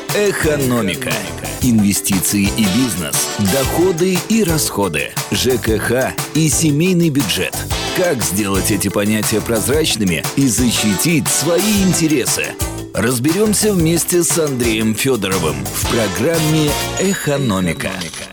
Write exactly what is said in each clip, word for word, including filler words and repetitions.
Экономика. Инвестиции и бизнес. Доходы и расходы. ЖКХ и семейный бюджет. Как сделать эти понятия прозрачными и защитить свои интересы? Разберемся вместе с Андреем Федоровым в программе «Экономика».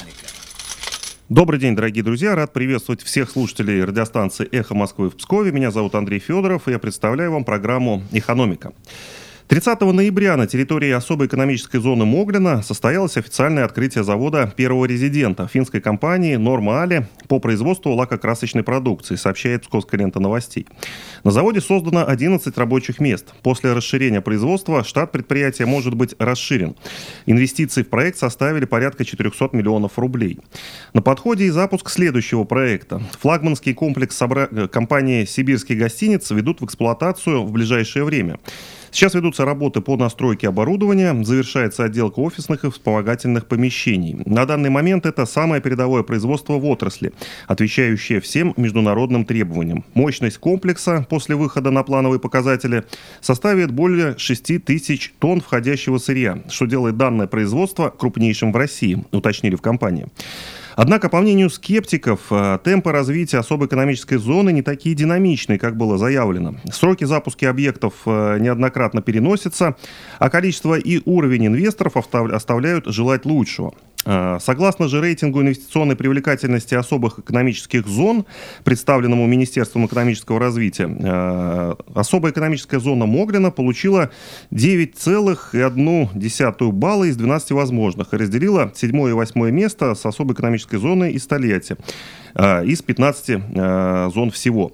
Добрый день, дорогие друзья. Рад приветствовать всех слушателей радиостанции «Эхо Москвы» в Пскове. Меня зовут Андрей Федоров, и я представляю вам программу «Экономика». тридцатого ноября на территории особой экономической зоны Моглина состоялось официальное открытие завода первого резидента финской компании «Норма Али» по производству лакокрасочной продукции, сообщает Псковская лента новостей. На заводе создано одиннадцать рабочих мест. После расширения производства штат предприятия может быть расширен. Инвестиции в проект составили порядка четыреста миллионов рублей. На подходе и запуск следующего проекта. Флагманский комплекс собра... компании «Сибирские гостиницы» ведут в эксплуатацию в ближайшее время. Сейчас ведутся работы по настройке оборудования, завершается отделка офисных и вспомогательных помещений. На данный момент это самое передовое производство в отрасли, отвечающее всем международным требованиям. Мощность комплекса после выхода на плановые показатели составит более шести тысяч тонн входящего сырья, что делает данное производство крупнейшим в России, уточнили в компании. Однако, по мнению скептиков, темпы развития особой экономической зоны не такие динамичные, как было заявлено. Сроки запуска объектов неоднократно переносятся, а количество и уровень инвесторов оставляют желать лучшего. Согласно же рейтингу инвестиционной привлекательности особых экономических зон, представленному Министерством экономического развития, особая экономическая зона Моглина получила девять целых одна десятая балла из двенадцати возможных и разделила седьмое и восьмое место с особой экономической зоной из Тольятти из пятнадцати зон всего.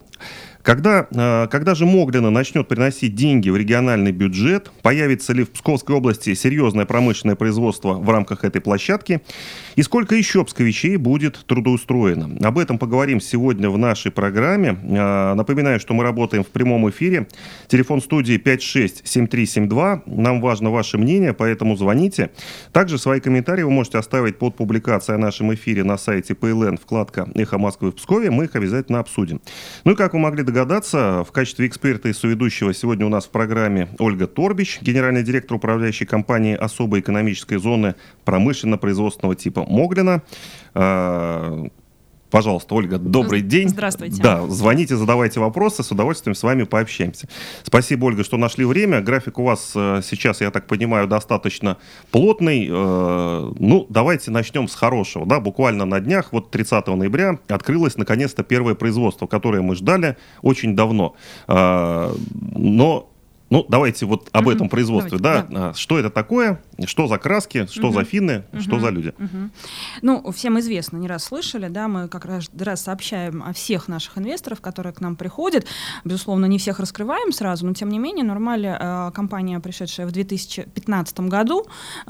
Когда, когда же Моглина начнет приносить деньги в региональный бюджет, появится ли в Псковской области серьезное промышленное производство в рамках этой площадки, и сколько еще псковичей будет трудоустроено? Об этом поговорим сегодня в нашей программе. Напоминаю, что мы работаем в прямом эфире. Телефон студии пять шесть семь три семь два. Нам важно ваше мнение, поэтому звоните. Также свои комментарии вы можете оставить под публикацией о нашем эфире на сайте пэ эл эн, вкладка «Эхо Москвы» в Пскове. Мы их обязательно обсудим. Ну и как вы могли догадаться, в качестве эксперта и соведущего сегодня у нас в программе Ольга Торбич, генеральный директор управляющей компании особой экономической зоны промышленно-производственного типа Моглина. Пожалуйста, Ольга, добрый день. Здравствуйте. Да, звоните, задавайте вопросы, с удовольствием с вами пообщаемся. Спасибо, Ольга, что нашли время. График у вас сейчас, я так понимаю, достаточно плотный. Ну, давайте начнем с хорошего. Да, буквально на днях, вот тридцатого ноября, открылось наконец-то первое производство, которое мы ждали очень давно. Но Ну, давайте вот об uh-huh. этом производстве, давайте, да? да. Что это такое, что за краски, что uh-huh. за финны, uh-huh. что за люди? Uh-huh. Ну, всем известно, не раз слышали, да, мы как раз, раз сообщаем о всех наших инвесторов, которые к нам приходят. Безусловно, не всех раскрываем сразу, но тем не менее, Норма Али э, компания, пришедшая в две тысячи пятнадцатом году,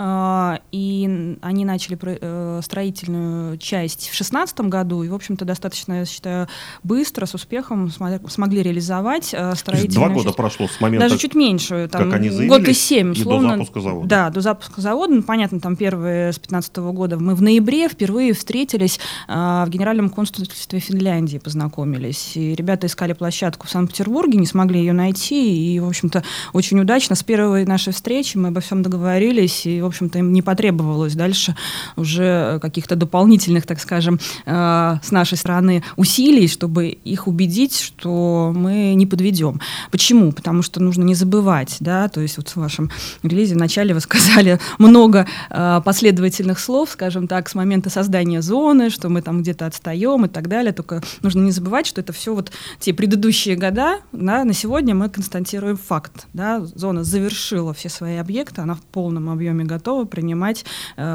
э, и они начали э, строительную часть в две тысячи шестнадцатом году, и, в общем-то, достаточно, я считаю, быстро, с успехом смог, смогли реализовать э, строительную Два года часть. прошло с момента... Даже чуть меньше, там, как они заявили, год и семь, и условно. до запуска завода. Да, до запуска завода. Ну, понятно, там первые с пятнадцатого года. Мы в ноябре впервые встретились э, в Генеральном консульстве Финляндии, познакомились. И ребята искали площадку в Санкт-Петербурге, не смогли ее найти. И, в общем-то, очень удачно с первой нашей встречи мы обо всем договорились. И, в общем-то, им не потребовалось дальше уже каких-то дополнительных, так скажем, э, с нашей стороны усилий, чтобы их убедить, что мы не подведем. Почему? Потому что нужно не забывать, да, то есть вот в вашем релизе вначале вы сказали много э, последовательных слов, скажем так, с момента создания зоны, что мы там где-то отстаем и так далее, только нужно не забывать, что это все вот те предыдущие года, да, на сегодня мы констатируем факт, да, зона завершила все свои объекты, она в полном объеме готова принимать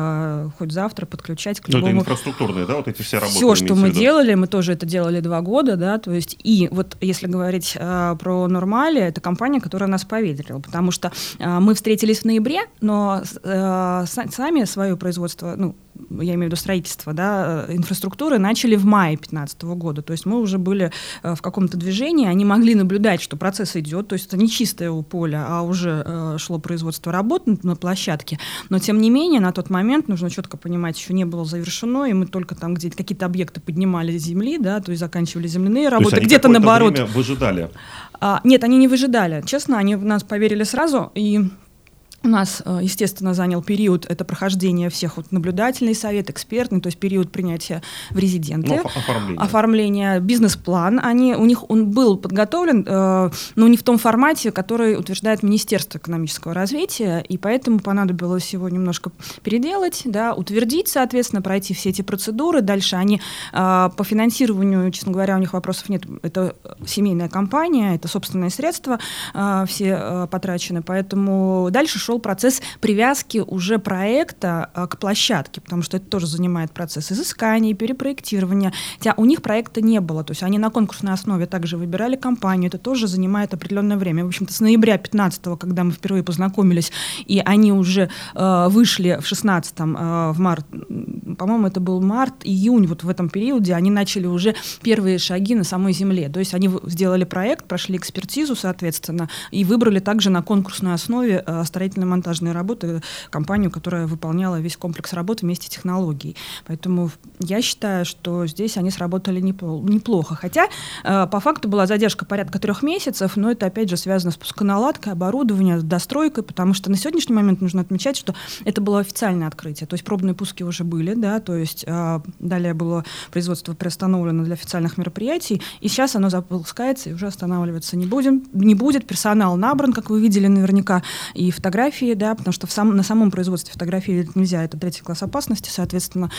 э, хоть завтра, подключать к любому... Ну, это инфраструктурные, да, вот эти все работы? Все, что мы делали, мы тоже это делали два года, да, то есть и вот если говорить э, про Норма Али, это компания, которая нас поверила, потому что э, мы встретились в ноябре, но э, сами свое производство, ну, я имею в виду строительство, да, инфраструктуры, начали в мае две тысячи пятнадцатого года. То есть мы уже были э, в каком-то движении, они могли наблюдать, что процесс идет, то есть это не чистое у поля, а уже э, шло производство работ на, на площадке. Но тем не менее, на тот момент, нужно четко понимать, еще не было завершено, и мы только там где-то какие-то объекты поднимали с земли, да, то есть заканчивали земляные работы, то есть где-то наоборот. Время выжидали? А, нет, они не выжидали. Честно, они в нас поверили сразу, и У нас, естественно, занял период, это прохождение всех, вот, наблюдательный совет, экспертный, то есть период принятия в резиденты, ну, оформление. оформление, бизнес-план. Они, у них он был подготовлен, э, но не в том формате, который утверждает Министерство экономического развития, и поэтому понадобилось его немножко переделать, да, утвердить, соответственно, пройти все эти процедуры. Дальше они э, по финансированию, честно говоря, у них вопросов нет. Это семейная компания, это собственные средства, э, все э, потрачены, поэтому дальше шел процесс привязки уже проекта а, к площадке, потому что это тоже занимает процесс изыскания, перепроектирования. Хотя у них проекта не было, то есть они на конкурсной основе также выбирали компанию, это тоже занимает определенное время. В общем-то, с ноября пятнадцатого, когда мы впервые познакомились, и они уже э, вышли в шестнадцатом, э, в март, по-моему, это был март, июнь, вот в этом периоде они начали уже первые шаги на самой земле. То есть они сделали проект, прошли экспертизу, соответственно, и выбрали также на конкурсной основе э, строительно монтажные работы, компанию, которая выполняла весь комплекс работ вместе технологий. Поэтому я считаю, что здесь они сработали неплохо. Хотя э, по факту была задержка порядка трех месяцев, но это опять же связано с пусконаладкой, оборудованием, с достройкой, потому что на сегодняшний момент нужно отмечать, что это было официальное открытие. То есть пробные пуски уже были, да, то есть э, далее было производство приостановлено для официальных мероприятий, и сейчас оно запускается и уже останавливаться не будем, не будет. Персонал набран, как вы видели наверняка, и фотографии, да, потому что в сам, на самом производстве фотографии нельзя, это третий класс опасности, соответственно,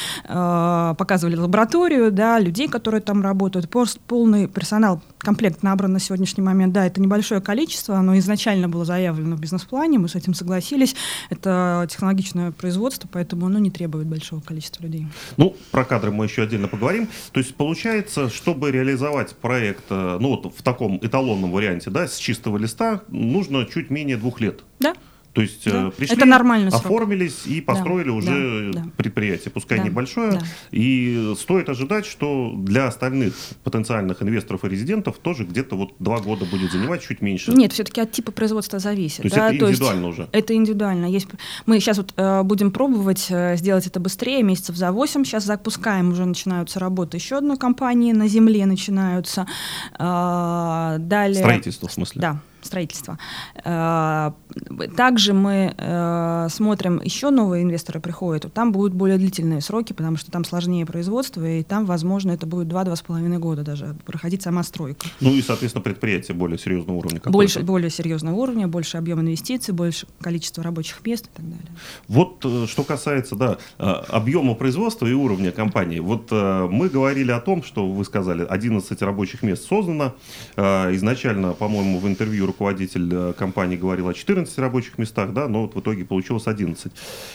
э, показывали лабораторию, да, людей, которые там работают, полный персонал, комплект набран на сегодняшний момент, да, это небольшое количество, оно изначально было заявлено в бизнес-плане, мы с этим согласились, это технологичное производство, поэтому оно не требует большого количества людей. Ну, про кадры мы еще отдельно поговорим, то есть получается, чтобы реализовать проект, ну, вот в таком эталонном варианте, да, с чистого листа, нужно чуть менее двух лет. Да. То есть да. пришли, это нормальный срок. Оформились и построили да, уже да, да. предприятие, пускай да, небольшое. Да. И стоит ожидать, что для остальных потенциальных инвесторов и резидентов тоже где-то вот два года будет занимать, чуть меньше. Нет, все-таки от типа производства зависит. То есть да? это То индивидуально есть уже? Это индивидуально. Есть... Мы сейчас вот, э, будем пробовать э, сделать это быстрее, месяцев за восемь. Сейчас запускаем, уже начинаются работы еще одной компании, на земле начинаются. Э, далее... Строительство, в смысле? Да. Строительство. Также мы смотрим, еще новые инвесторы приходят, там будут более длительные сроки, потому что там сложнее производство, и там, возможно, это будет два-два с половиной года даже проходить сама стройка. Ну и, соответственно, предприятие более серьезного уровня. Больше, более серьезного уровня, больше объем инвестиций, больше количество рабочих мест и так далее. Вот что касается, да, объема производства и уровня компании. Вот мы говорили о том, что вы сказали, одиннадцать рабочих мест создано. Изначально, по-моему, в интервью руководитель компании говорил о четырнадцати рабочих местах, да, но вот в итоге получилось одиннадцать.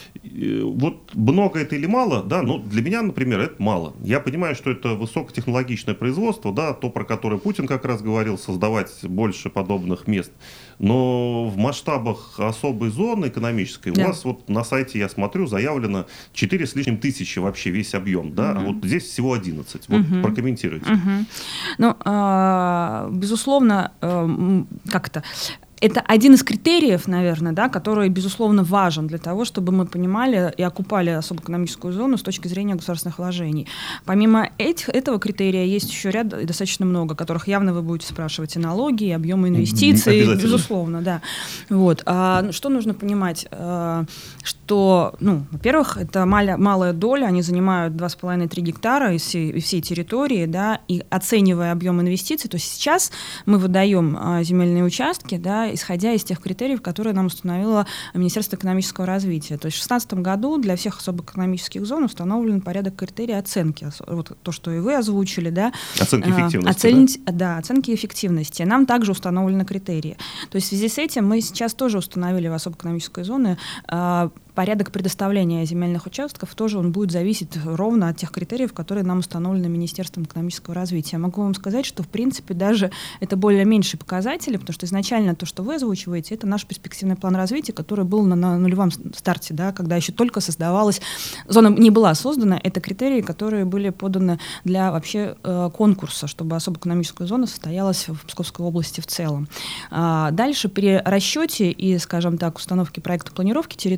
Вот много это или мало, да, ну для меня, например, это мало. Я понимаю, что это высокотехнологичное производство, да, то, про которое Путин как раз говорил, создавать больше подобных мест. Но в масштабах особой зоны экономической, да, у вас вот на сайте, я смотрю, заявлено четыре с лишним тысячи вообще весь объем, да, угу. А вот здесь всего одиннадцать. Вот угу. Прокомментируйте. Угу. Ну, э, безусловно, э, как это... Это один из критериев, наверное, да, который, безусловно, важен для того, чтобы мы понимали и окупали особо экономическую зону с точки зрения государственных вложений. Помимо этих, этого критерия есть еще ряд, достаточно много, которых явно вы будете спрашивать: и налоги, и объемы инвестиций, безусловно, да. Вот. А, что нужно понимать? А, что, ну, во-первых, это малая, малая доля, они занимают два с половиной - три гектара из всей, всей территории, да, и оценивая объем инвестиций, то есть сейчас мы выдаем а, земельные участки, да, исходя из тех критериев, которые нам установило Министерство экономического развития. То есть в две тысячи шестнадцатом году для всех особо экономических зон установлен порядок критерий оценки. Вот то, что и вы озвучили, да. Оценки эффективности, Оценить, да? Да, оценки эффективности. Нам также установлены критерии. То есть в связи с этим мы сейчас тоже установили в особо экономической зоне порядок предоставления земельных участков, тоже он будет зависеть ровно от тех критериев, которые нам установлены Министерством экономического развития. Могу вам сказать, что в принципе даже это более меньшие показатели, потому что изначально то, что вы озвучиваете, это наш перспективный план развития, который был на, на нулевом старте, да, когда еще только создавалась, зона не была создана, это критерии, которые были поданы для вообще э, конкурса, чтобы особо экономическая зона состоялась в Псковской области в целом. А дальше при расчете и, скажем так, установке проекта планировки территории мы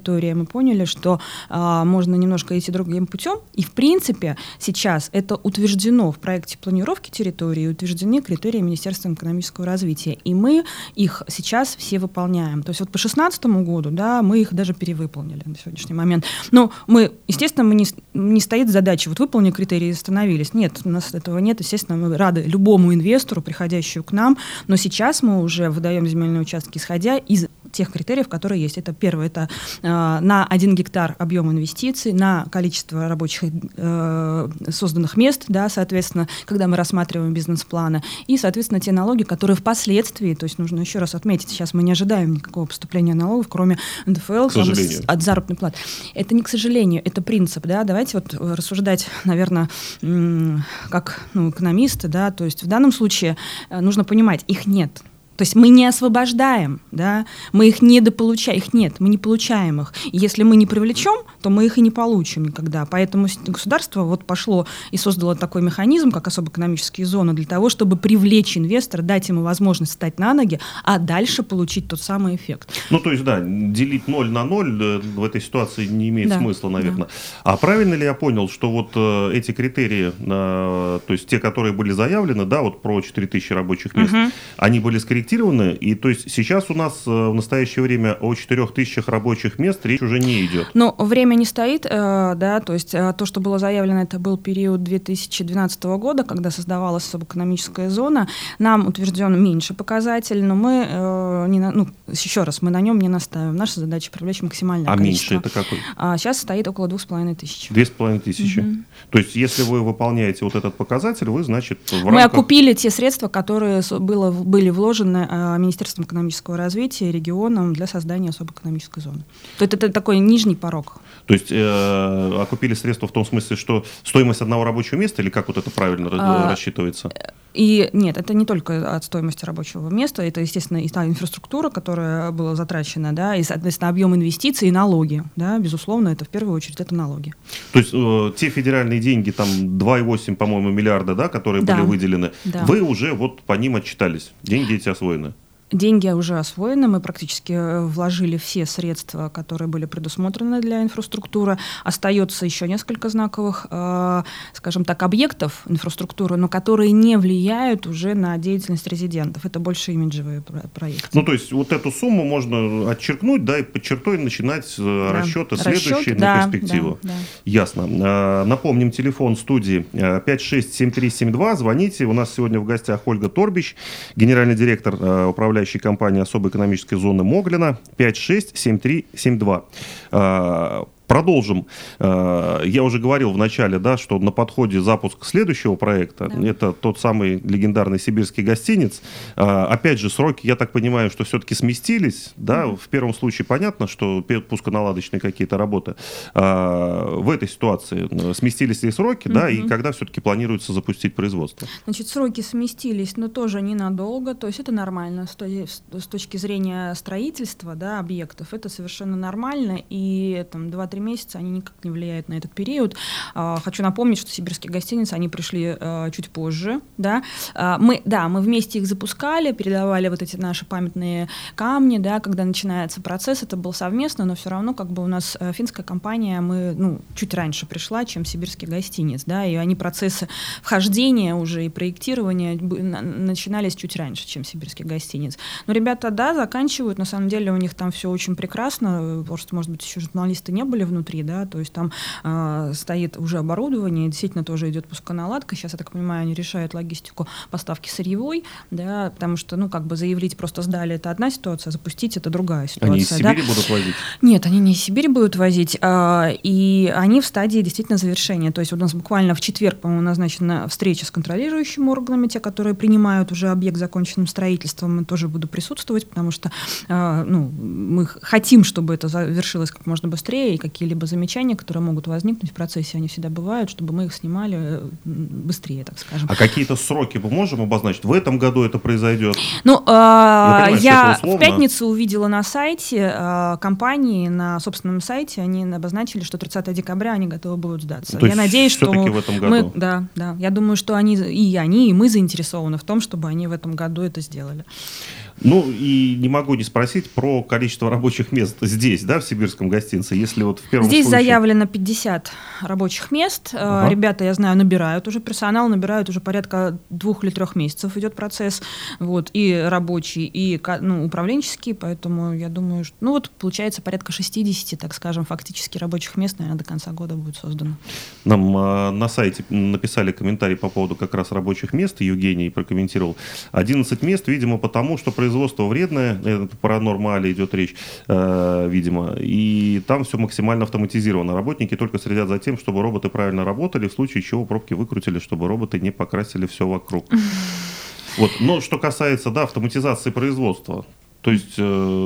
мы поняли, что а, можно немножко идти другим путем. И, в принципе, сейчас это утверждено в проекте планировки территории, утверждены критерии Министерства экономического развития. И мы их сейчас все выполняем. То есть вот по две тысячи шестнадцатому году, да, мы их даже перевыполнили на сегодняшний момент. Но мы, естественно, мы не, не стоит задача, вот выполнили критерии и остановились. Нет, у нас этого нет. Естественно, мы рады любому инвестору, приходящему к нам, но сейчас мы уже выдаем земельные участки, исходя из тех критериев, которые есть. Это первое, это э, на один гектар объем инвестиций, на количество рабочих э, созданных мест, да, соответственно, когда мы рассматриваем бизнес-планы, и, соответственно, те налоги, которые впоследствии, то есть нужно еще раз отметить, сейчас мы не ожидаем никакого поступления налогов, кроме эн дэ эф эл, с, от заработной платы. Это не к сожалению, это принцип, да, давайте вот рассуждать, наверное, как ну, экономисты, да, то есть в данном случае нужно понимать, их нет. То есть мы не освобождаем, да, мы их недополучаем, их нет, мы не получаем их. И если мы не привлечем, то мы их и не получим никогда. Поэтому государство вот пошло и создало такой механизм, как особо экономические зоны, для того, чтобы привлечь инвестора, дать ему возможность встать на ноги, а дальше получить тот самый эффект. Ну, то есть, да, делить ноль на ноль в этой ситуации не имеет да, смысла, наверное. Да. А правильно ли я понял, что вот э, эти критерии, э, то есть те, которые были заявлены, да, вот про четыре тысячи рабочих мест, угу. они были скорректированы? И то есть сейчас у нас в настоящее время о четырёх тысячах рабочих мест речь уже не идет. Ну, время не стоит, э, да, то есть э, то, что было заявлено, это был период две тысячи двенадцатого года, когда создавалась особо экономическая зона. Нам утвержден меньше показатель, но мы, э, не на, ну, еще раз, мы на нем не настаиваем. Наша задача привлечь максимальное а количество. А меньше это какой? А сейчас стоит около двух с половиной тысяч. Две с половиной тысячи. Угу. То есть если вы выполняете вот этот показатель, вы, значит, в мы рамках... окупили те средства, которые было, были вложены Министерством экономического развития и регионом для создания особой экономической зоны. То есть это такой нижний порог. То есть э, окупили средства в том смысле, что стоимость одного рабочего места, или как вот это правильно а, рассчитывается? И нет, это не только от стоимости рабочего места, это, естественно, и та инфраструктура, которая была затрачена, да, и, соответственно, объем инвестиций и налоги. Да, безусловно, это в первую очередь это налоги. То есть э, те федеральные деньги, там два и восемь, по-моему, миллиарда, да, которые да. были выделены, да. вы уже вот по ним отчитались, деньги эти освоены? Деньги уже освоены, мы практически вложили все средства, которые были предусмотрены для инфраструктуры. Остается еще несколько знаковых, э, скажем так, объектов инфраструктуры, но которые не влияют уже на деятельность резидентов. Это больше имиджевые проекты. Ну, то есть вот эту сумму можно отчеркнуть, да, и под чертой начинать да. расчеты следующие Расчет, на да, перспективу. Да, да. Ясно. Напомним, телефон студии пять шесть семь три семь два. Звоните. У нас сегодня в гостях Ольга Торбич, генеральный директор управляющей компании особой экономической зоны Моглина. Пять шесть семь три семь два. Продолжим. Я уже говорил в начале, да, что на подходе запуск следующего проекта. Да. Это тот самый легендарный сибирский гостиниц. Опять же, сроки, я так понимаю, что все-таки сместились. Да? Mm-hmm. В первом случае понятно, что пусконаладочные какие-то работы. В этой ситуации сместились ли сроки, mm-hmm. да, и когда все-таки планируется запустить производство? Значит, сроки сместились, но тоже ненадолго. То есть это нормально с точки зрения строительства, да, объектов. Это совершенно нормально. И там два-три месяца, они никак не влияют на этот период. Хочу напомнить, что сибирские гостиницы, они пришли чуть позже. Да? Мы, да, мы вместе их запускали, передавали вот эти наши памятные камни, да, когда начинается процесс, это был совместно, но все равно как бы у нас финская компания, мы ну, чуть раньше пришла, чем сибирский гостиниц, да, и они процессы вхождения уже и проектирования начинались чуть раньше, чем сибирский гостиниц. Но ребята, да, заканчивают, на самом деле у них там все очень прекрасно, просто, может быть, еще журналисты не были внутри, да, то есть там э, стоит уже оборудование, действительно тоже идет пусконаладка. Сейчас, я так понимаю, они решают логистику поставки сырьевой, да, потому что, ну, как бы заявить просто сдали — это одна ситуация, запустить — это другая ситуация. Они из Сибири да? будут возить? Нет, они не из Сибири будут возить, а, и они в стадии действительно завершения. То есть у нас буквально в четверг, по-моему, назначена встреча с контролирующими органами, те, которые принимают уже объект законченным строительством, мы тоже буду присутствовать, потому что а, ну, мы хотим, чтобы это завершилось как можно быстрее, и какие-либо замечания, которые могут возникнуть в процессе, они всегда бывают, чтобы мы их снимали быстрее, так скажем. А какие-то сроки мы можем обозначить? В этом году это произойдет? Ну, э, я, я в пятницу увидела на сайте э, компании, на собственном сайте, они обозначили, что тридцатого декабря они готовы будут сдаться. То я надеюсь, что в этом году. мы, да, да, я думаю, что они и они, и мы заинтересованы в том, чтобы они в этом году это сделали. Ну, и не могу не спросить про количество рабочих мест здесь, да, в сибирском гостинице, если вот в первом Здесь случае... заявлено пятьдесят рабочих мест. Ага. Ребята, я знаю, набирают уже персонал, набирают уже порядка двух или трех месяцев идет процесс. Вот, и рабочий, и ну, управленческий, поэтому я думаю, что... Ну, вот получается порядка шестьдесят, так скажем, фактически рабочих мест, наверное, до конца года будет создано. Нам э, на сайте написали комментарий по поводу как раз рабочих мест, Евгений прокомментировал. одиннадцать мест, видимо, потому что производство вредное, это про нормали идет речь, э, видимо, и там все максимально автоматизировано. Работники только следят за тем, чтобы роботы правильно работали, в случае чего пробки выкрутили, чтобы роботы не покрасили все вокруг. Вот. Но что касается, да, автоматизации производства, то есть, э,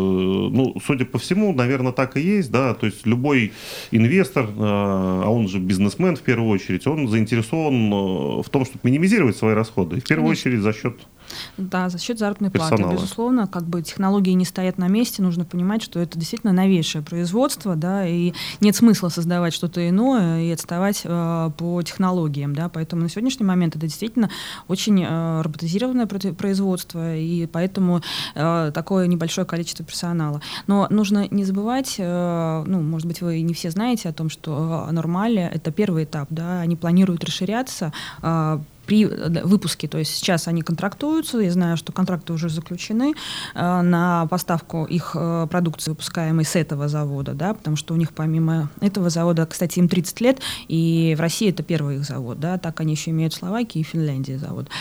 ну, судя по всему, наверное, так и есть, да, то есть любой инвестор, э, а он же бизнесмен в первую очередь, он заинтересован э, в том, чтобы минимизировать свои расходы, и в первую Конечно. очередь за счет Да, за счет заработной персонала. платы, безусловно, как бы технологии не стоят на месте, нужно понимать, что это действительно новейшее производство, да, и нет смысла создавать что-то иное и отставать э, по технологиям, да, поэтому на сегодняшний момент это действительно очень э, роботизированное производство, и поэтому э, такое небольшое количество персонала. Но нужно не забывать, э, ну, может быть, вы не все знаете о том, что э, Нормали — это первый этап, да, они планируют расширяться э, при выпуске, то есть сейчас они контрактуются, я знаю, что контракты уже заключены э, на поставку их э, продукции, выпускаемой с этого завода, да, потому что у них помимо этого завода, кстати, им тридцать лет, и в России это первый их завод, да, так они еще имеют в Словакии и Финляндии завод.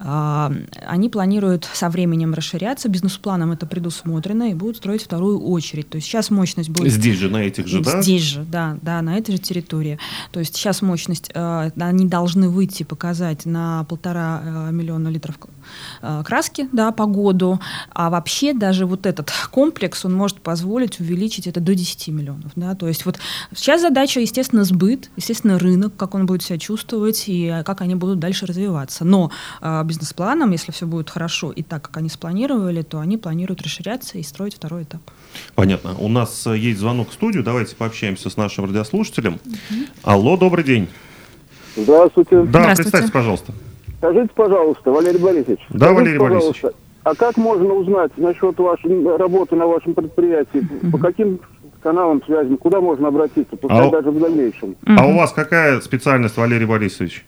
Э, они планируют со временем расширяться, бизнес-планом это предусмотрено, и будут строить вторую очередь, то есть сейчас мощность будет... Здесь же, на этих же, да? Здесь же, да, да, на этой же территории. То есть сейчас мощность, э, они должны выйти, показать на на полтора э, миллиона литров э, краски, да, по году, а вообще даже вот этот комплекс, он может позволить увеличить это до десяти миллионов, да, то есть вот сейчас задача, естественно, сбыт, естественно, рынок, как он будет себя чувствовать и как они будут дальше развиваться, но э, бизнес-планом, если все будет хорошо и так, как они спланировали, то они планируют расширяться и строить второй этап. Понятно. У нас есть звонок в студию, давайте пообщаемся с нашим радиослушателем. Угу. Алло, добрый день. Здравствуйте. Да, Здравствуйте. представьте, пожалуйста. Скажите, пожалуйста, Валерий Борисович. Да, скажите, Валерий Борисович. А как можно узнать насчет вашей работы на вашем предприятии? Mm-hmm. По каким каналам связи? Куда можно обратиться? Пускай а даже в дальнейшем. Mm-hmm. А у вас какая специальность, Валерий Борисович?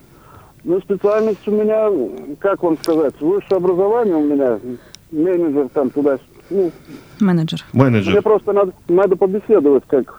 Ну, специальность у меня, как вам сказать, высшее образование у меня, менеджер там туда. Ну, менеджер. Менеджер. Мне просто надо, надо побеседовать, как...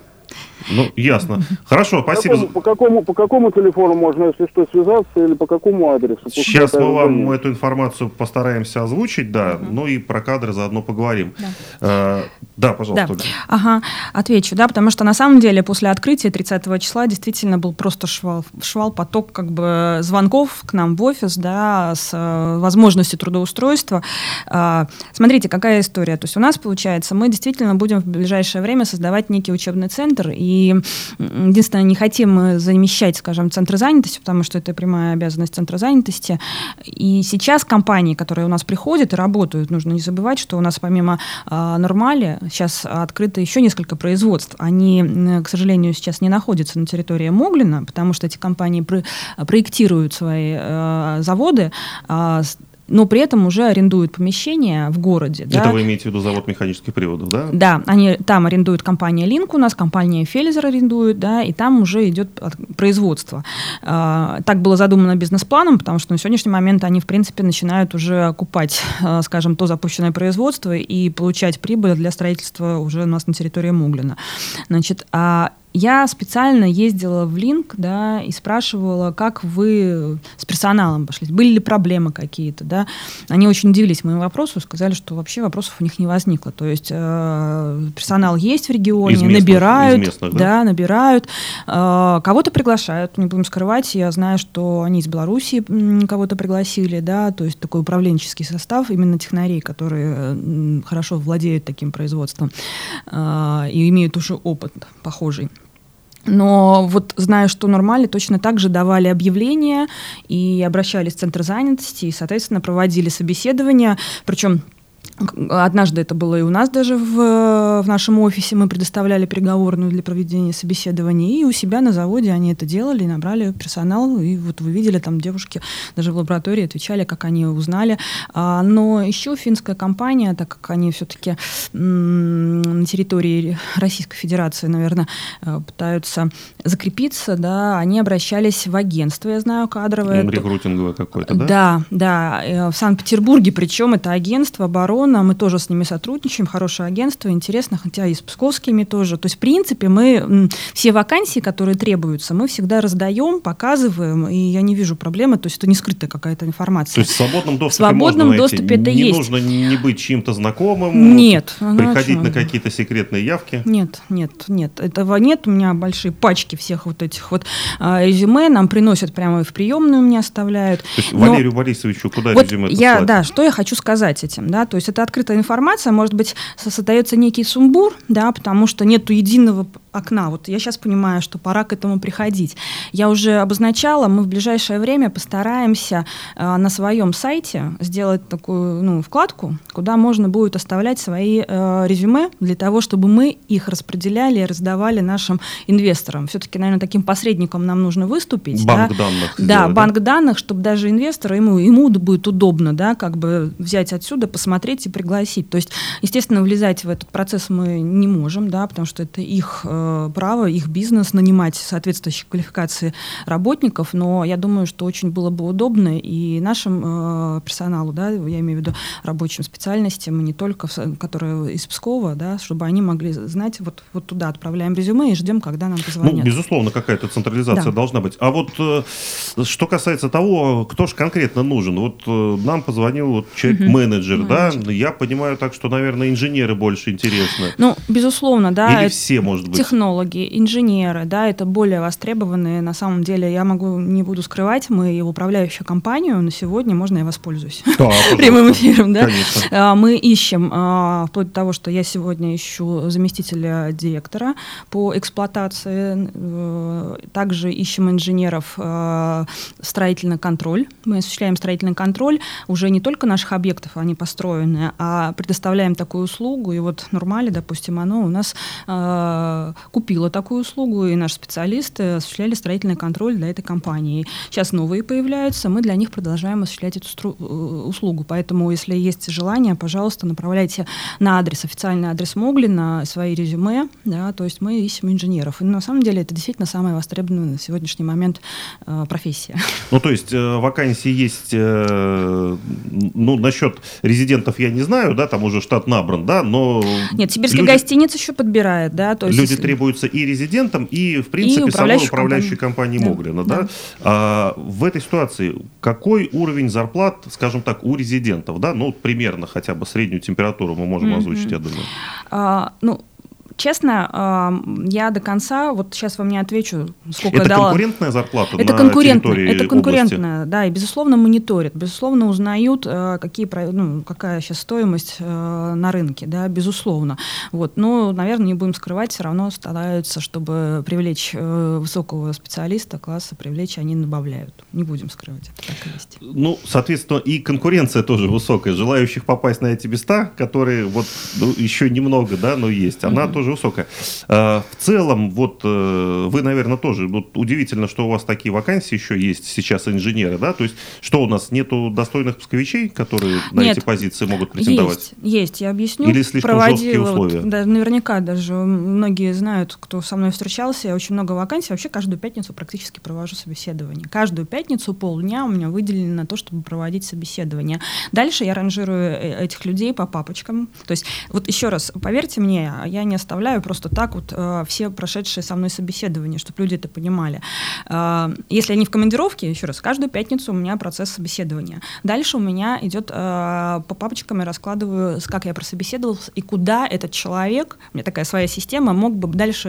Ну, ясно. Хорошо, спасибо. По какому, по, какому, по какому телефону можно, если что, связаться, или по какому адресу? Сейчас мы вам эту информацию постараемся озвучить, да, uh-huh. ну и про кадры заодно поговорим. Да, э, да пожалуйста. Да. Ага, отвечу, да, потому что на самом деле после открытия тридцатого числа действительно был просто швал, швал поток как бы звонков к нам в офис, да, с э, возможностью трудоустройства. Э, смотрите, какая история. То есть у нас, получается, мы действительно будем в ближайшее время создавать некий учебный центр, и И единственное, не хотим замещать, скажем, центры занятости, потому что это прямая обязанность центра занятости. И сейчас компании, которые у нас приходят и работают, нужно не забывать, что у нас помимо э, Нормали сейчас открыто еще несколько производств. Они, к сожалению, сейчас не находятся на территории Моглина, потому что эти компании про- проектируют свои э, заводы, э, но при этом уже арендуют помещения в городе. Это да? вы имеете в виду завод механических приводов, да? Да, они, там арендует компания Link у нас, компания Фелизер арендует, да, и там уже идет производство. Так было задумано бизнес-планом, потому что на сегодняшний момент они, в принципе, начинают уже окупать, скажем, то запущенное производство и получать прибыль для строительства уже у нас на территории Моглина. Значит, а я специально ездила в Линк, да, и спрашивала, как вы с персоналом пошли, были ли проблемы какие-то, да. Они очень удивились моему вопросу, сказали, что вообще вопросов у них не возникло. То есть э, персонал есть в регионе, из местных, набирают, из местных, да? Да, набирают, э, кого-то приглашают, не будем скрывать, я знаю, что они из Белоруссии кого-то пригласили, да, то есть такой управленческий состав, именно технарей, которые э, хорошо владеют таким производством э, и имеют уже опыт похожий. Но вот зная, что Нормали точно так же давали объявления и обращались в центр занятости, и, соответственно, проводили собеседования, причем Однажды это было и у нас даже в, в нашем офисе. Мы предоставляли переговорную для проведения собеседований. И у себя на заводе они это делали, набрали персонал. И вот вы видели, там девушки даже в лаборатории отвечали, как они узнали. А, но еще финская компания, так как они все-таки м- на территории Российской Федерации, наверное, пытаются закрепиться, да, они обращались в агентство, я знаю, кадровое. Ну, рекрутинговое какое-то, да? Да, да. В Санкт-Петербурге, причем это агентство обороны, мы тоже с ними сотрудничаем, хорошее агентство, интересно, хотя и с псковскими тоже. То есть, в принципе, мы все вакансии, которые требуются, мы всегда раздаем, показываем, и я не вижу проблемы, то есть это не скрытая какая-то информация. То есть в свободном доступе, в свободном можно доступе найти. это Не есть. нужно не быть чьим-то знакомым, нет, приходить ну, на какие-то секретные явки? Нет, нет, нет, этого нет. У меня большие пачки всех вот этих вот а, резюме, нам приносят прямо в приемную, мне оставляют. То есть Но Валерию Борисовичу куда вот резюме я, послать? да, что я хочу сказать этим, да, то есть это открытая информация, может быть, создается некий сумбур, да, потому что нету единого окна. Вот я сейчас понимаю, что пора к этому приходить. Я уже обозначала, мы в ближайшее время постараемся э, на своем сайте сделать такую, ну, вкладку, куда можно будет оставлять свои э, резюме для того, чтобы мы их распределяли и раздавали нашим инвесторам. Все-таки, наверное, таким посредником нам нужно выступить. Банк да? данных. Да, сделать, банк да? данных, чтобы даже инвестору, ему, ему будет удобно, да, как бы взять отсюда, посмотреть и пригласить. То есть, естественно, влезать в этот процесс мы не можем, да, потому что это их э, право, их бизнес, нанимать соответствующие квалификации работников, но я думаю, что очень было бы удобно и нашим э, персоналу, да, я имею в виду рабочим специальностям, и не только, которые из Пскова, да, чтобы они могли знать, вот, вот туда отправляем резюме и ждем, когда нам позвонят. Ну, безусловно, какая-то централизация Да. должна быть. А вот э, что касается того, кто же конкретно нужен, вот э, нам позвонил вот человек-менеджер, Угу. да, Менеджер. я понимаю так, что, наверное, инженеры больше интересны. Ну, безусловно, да. Или это все, может быть? Технологи, инженеры, да, это более востребованные. На самом деле, я могу, не буду скрывать, мы управляющая компанию, на сегодня можно я воспользуюсь Да, прямым эфиром, да. Конечно. Мы ищем, вплоть до того, что я сегодня ищу заместителя директора по эксплуатации, также ищем инженеров в строительный контроль. Мы осуществляем строительный контроль уже не только наших объектов, они построены, а предоставляем такую услугу. И вот Нурмали, допустим, оно у нас э, купила такую услугу, и наши специалисты осуществляли строительный контроль для этой компании. Сейчас новые появляются, мы для них продолжаем осуществлять эту стру- услугу. Поэтому, если есть желание, пожалуйста, направляйте на адрес, официальный адрес Моглина свои резюме, да, то есть мы ищем инженеров. И на самом деле это действительно самая востребованная на сегодняшний момент э, профессия. Ну, то есть э, вакансии есть, э, ну, насчет резидентов я не знаю, да, там уже штат набран, да, но... Нет, сибирская люди, гостиница еще подбирает, да, то есть... Люди если... требуются и резидентам, и, в принципе, И самой управляющей управляющей компании, компании. Моглина, Да, да. да. А, в этой ситуации какой уровень зарплат, скажем так, у резидентов, да, ну, примерно хотя бы среднюю температуру мы можем mm-hmm. озвучить, я думаю. А, ну, честно, я до конца, вот сейчас вам не отвечу, сколько это дала. конкурентная зарплата это на конкурентная, территории это конкурентная, области? Да, и безусловно мониторят, безусловно узнают, какие, ну, какая сейчас стоимость на рынке, да, безусловно. Вот, но, наверное, не будем скрывать, все равно стараются, чтобы привлечь высокого специалиста класса, привлечь, они добавляют. Не будем скрывать, это так и есть. Ну, соответственно, и конкуренция тоже высокая. Желающих попасть на эти места, которые вот ну, еще немного, да, но есть, она mm-hmm. тоже высокая. А, в целом, вот вы, наверное, тоже, вот, удивительно, что у вас такие вакансии еще есть сейчас, инженеры, да, то есть что у нас, нету достойных псковичей, которые на Нет, эти позиции могут претендовать? Есть, есть, я объясню. Или слишком жесткие условия? Вот, да, наверняка даже многие знают, кто со мной встречался, я очень много вакансий, вообще каждую пятницу практически провожу собеседование. Каждую пятницу полдня у меня выделено на то, чтобы проводить собеседование. Дальше я ранжирую этих людей по папочкам. То есть, вот еще раз, поверьте мне, я не оставляю просто так вот э, все прошедшие со мной собеседования, чтобы люди это понимали. Э, если они в командировке, еще раз, каждую пятницу у меня процесс собеседования. Дальше у меня идет э, по папочкам, я раскладываю, как я прособеседовался и куда этот человек, у меня такая своя система, мог бы дальше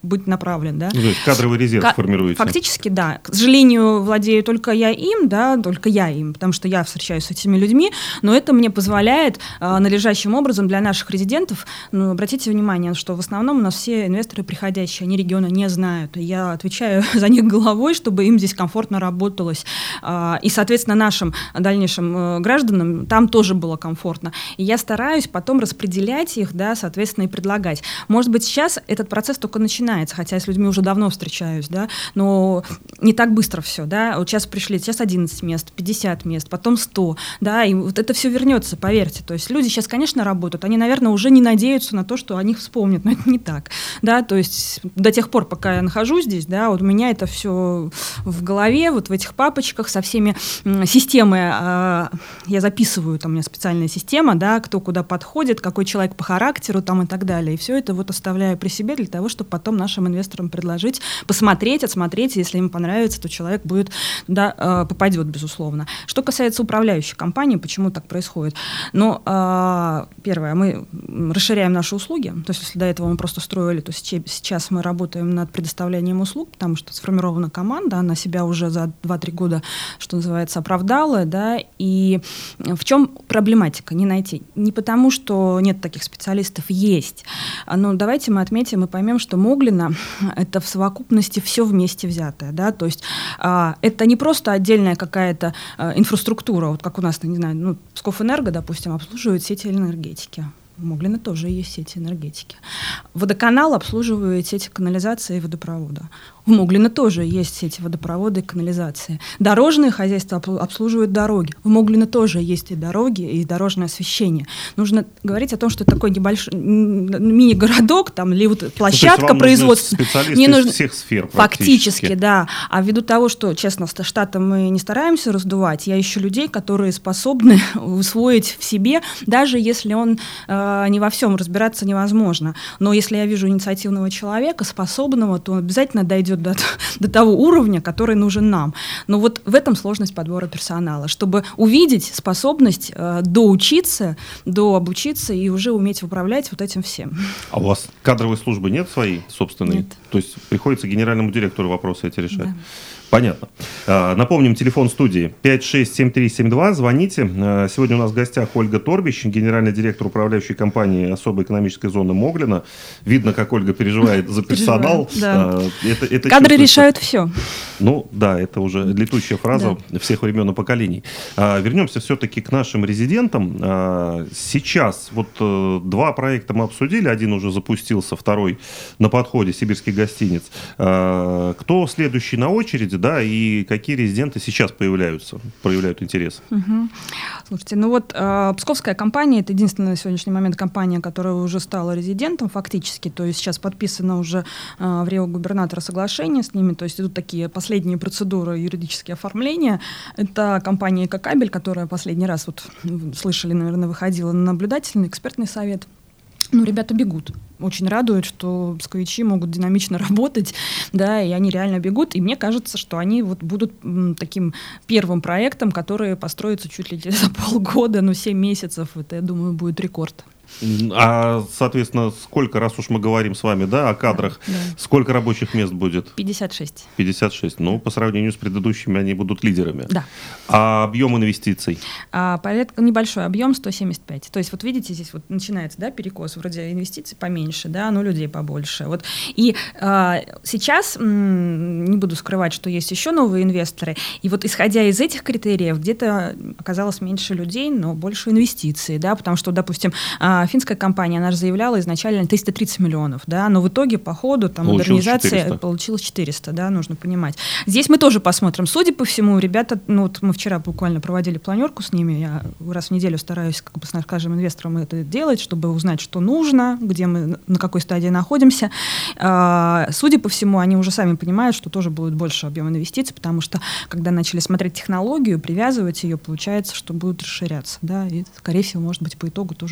быть направлен. Да? Ну, то есть кадровый резерв К- формируете. Фактически, да. К сожалению, владею только я им, да, только я им, потому что я встречаюсь с этими людьми, но это мне позволяет э, надлежащим образом для наших резидентов, ну, обратите внимание, что в основном у нас все инвесторы приходящие, они региона не знают. И я отвечаю за них головой, чтобы им здесь комфортно работалось. Э, и, соответственно, нашим дальнейшим э, гражданам там тоже было комфортно. И я стараюсь потом распределять их, да, соответственно, и предлагать. Может быть, сейчас этот процесс только начинается, хотя я с людьми уже давно встречаюсь, да, но не так быстро все, да. Вот сейчас пришли, сейчас одиннадцать мест, пятьдесят мест, потом сто, да, и вот это все вернется, поверьте. То есть люди сейчас, конечно, работают, они, наверное, уже не надеются на то, что о них вспомнят, но это не так, да, то есть до тех пор, пока я нахожусь здесь, да, вот у меня это все в голове, вот в этих папочках со всеми системы, э, я записываю, там у меня специальная система, да, кто куда подходит, какой человек по характеру там и так далее, и все это вот оставляю при себе для того, чтобы потом нашим инвесторам предложить, посмотреть, отсмотреть, если им понравится, то человек будет, да, э, попадет, безусловно. Что касается управляющей компании, почему так происходит? Ну, э, первое, мы расширяем наши услуги, то есть если до этого мы просто строили, то сейчас мы работаем над предоставлением услуг, потому что сформирована команда, она себя уже за два-три года, что называется, оправдала, да, и в чем проблематика? Не найти. Не потому, что нет таких специалистов, есть, но давайте мы отметим и поймем, что Моглина — это в совокупности все вместе взятое, да, то есть а, это не просто отдельная какая-то а, инфраструктура, вот как у нас, не знаю, ну, Пскофэнерго, допустим, обслуживает сети энергетики. В Моглино тоже есть сети энергетики. Водоканал обслуживает сети канализации и водопровода. В Моглино тоже есть сети водопровода и канализации. Дорожное хозяйство обслуживает дороги. В Моглино тоже есть и дороги, и дорожное освещение. Нужно говорить о том, что это такой небольшой мини-городок, там, или вот площадка производственная. Специалисты не нужно... из всех сфер фактически, да. А ввиду того, что, честно, штата мы не стараемся раздувать, я ищу людей, которые способны усвоить в себе, даже если он э, не во всем разбираться невозможно. Но если я вижу инициативного человека, способного, то он обязательно дойдет До, до того уровня, который нужен нам. Но вот в этом сложность подбора персонала, чтобы увидеть способность э, доучиться, дообучиться и уже уметь управлять вот этим всем. А у вас кадровой службы нет своей собственной? Нет. То есть приходится генеральному директору вопросы эти решать? Да. Понятно. Напомним, телефон студии пять шесть семь три семь два. Звоните. Сегодня у нас в гостях Ольга Торбищ, генеральный директор управляющей компании особой экономической зоны Моглино. Видно, как Ольга переживает за персонал. Да. Это, это Кадры решают все. Ну да, это уже летучая фраза да. всех времен и поколений. Вернемся все-таки к нашим резидентам. Сейчас вот два проекта мы обсудили. Один уже запустился, второй на подходе, сибирский гостиниц. Кто следующий на очереди? Да, и какие резиденты сейчас появляются, проявляют интерес? Угу. Слушайте, ну вот э, Псковская компания — это единственная на сегодняшний момент компания, которая уже стала резидентом фактически, то есть сейчас подписано уже э, в рио губернатора соглашение с ними, то есть идут такие последние процедуры юридические оформления. Это компания «Экокабель», которая последний раз, вот слышали, наверное, выходила на наблюдательный экспертный совет. Ну, ребята бегут. Очень радует, что псковичи могут динамично работать, да, и они реально бегут. И мне кажется, что они вот будут м, таким первым проектом, который построится чуть ли за полгода, ну, семь месяцев. Это, я думаю, будет рекорд. А, соответственно, сколько, раз уж мы говорим с вами, да, о кадрах, да, да. сколько рабочих мест будет? пятьдесят шесть. пятьдесят шесть. Ну, по сравнению с предыдущими, они будут лидерами. Да. А объем инвестиций? А, порядка, небольшой объем, сто семьдесят пять. То есть, вот видите, здесь вот начинается, да, перекос. Вроде инвестиций поменьше, да, но людей побольше. Вот. И а, сейчас, м- не буду скрывать, что есть еще новые инвесторы. И вот исходя из этих критериев, где-то оказалось меньше людей, но больше инвестиций, да, потому что, допустим, финская компания, она же заявляла изначально триста тридцать миллионов, да, но в итоге по ходу там модернизация четыреста. Получилось четыреста, да, нужно понимать. Здесь мы тоже посмотрим. Судя по всему, ребята, ну вот мы вчера буквально проводили планерку с ними, я раз в неделю стараюсь, как бы, с каждым инвестором это делать, чтобы узнать, что нужно, где мы, на какой стадии находимся. Судя по всему, они уже сами понимают, что тоже будет больше объем инвестиций, потому что, когда начали смотреть технологию, привязывать ее, получается, что будет расширяться, да, и, скорее всего, может быть, по итогу тоже будет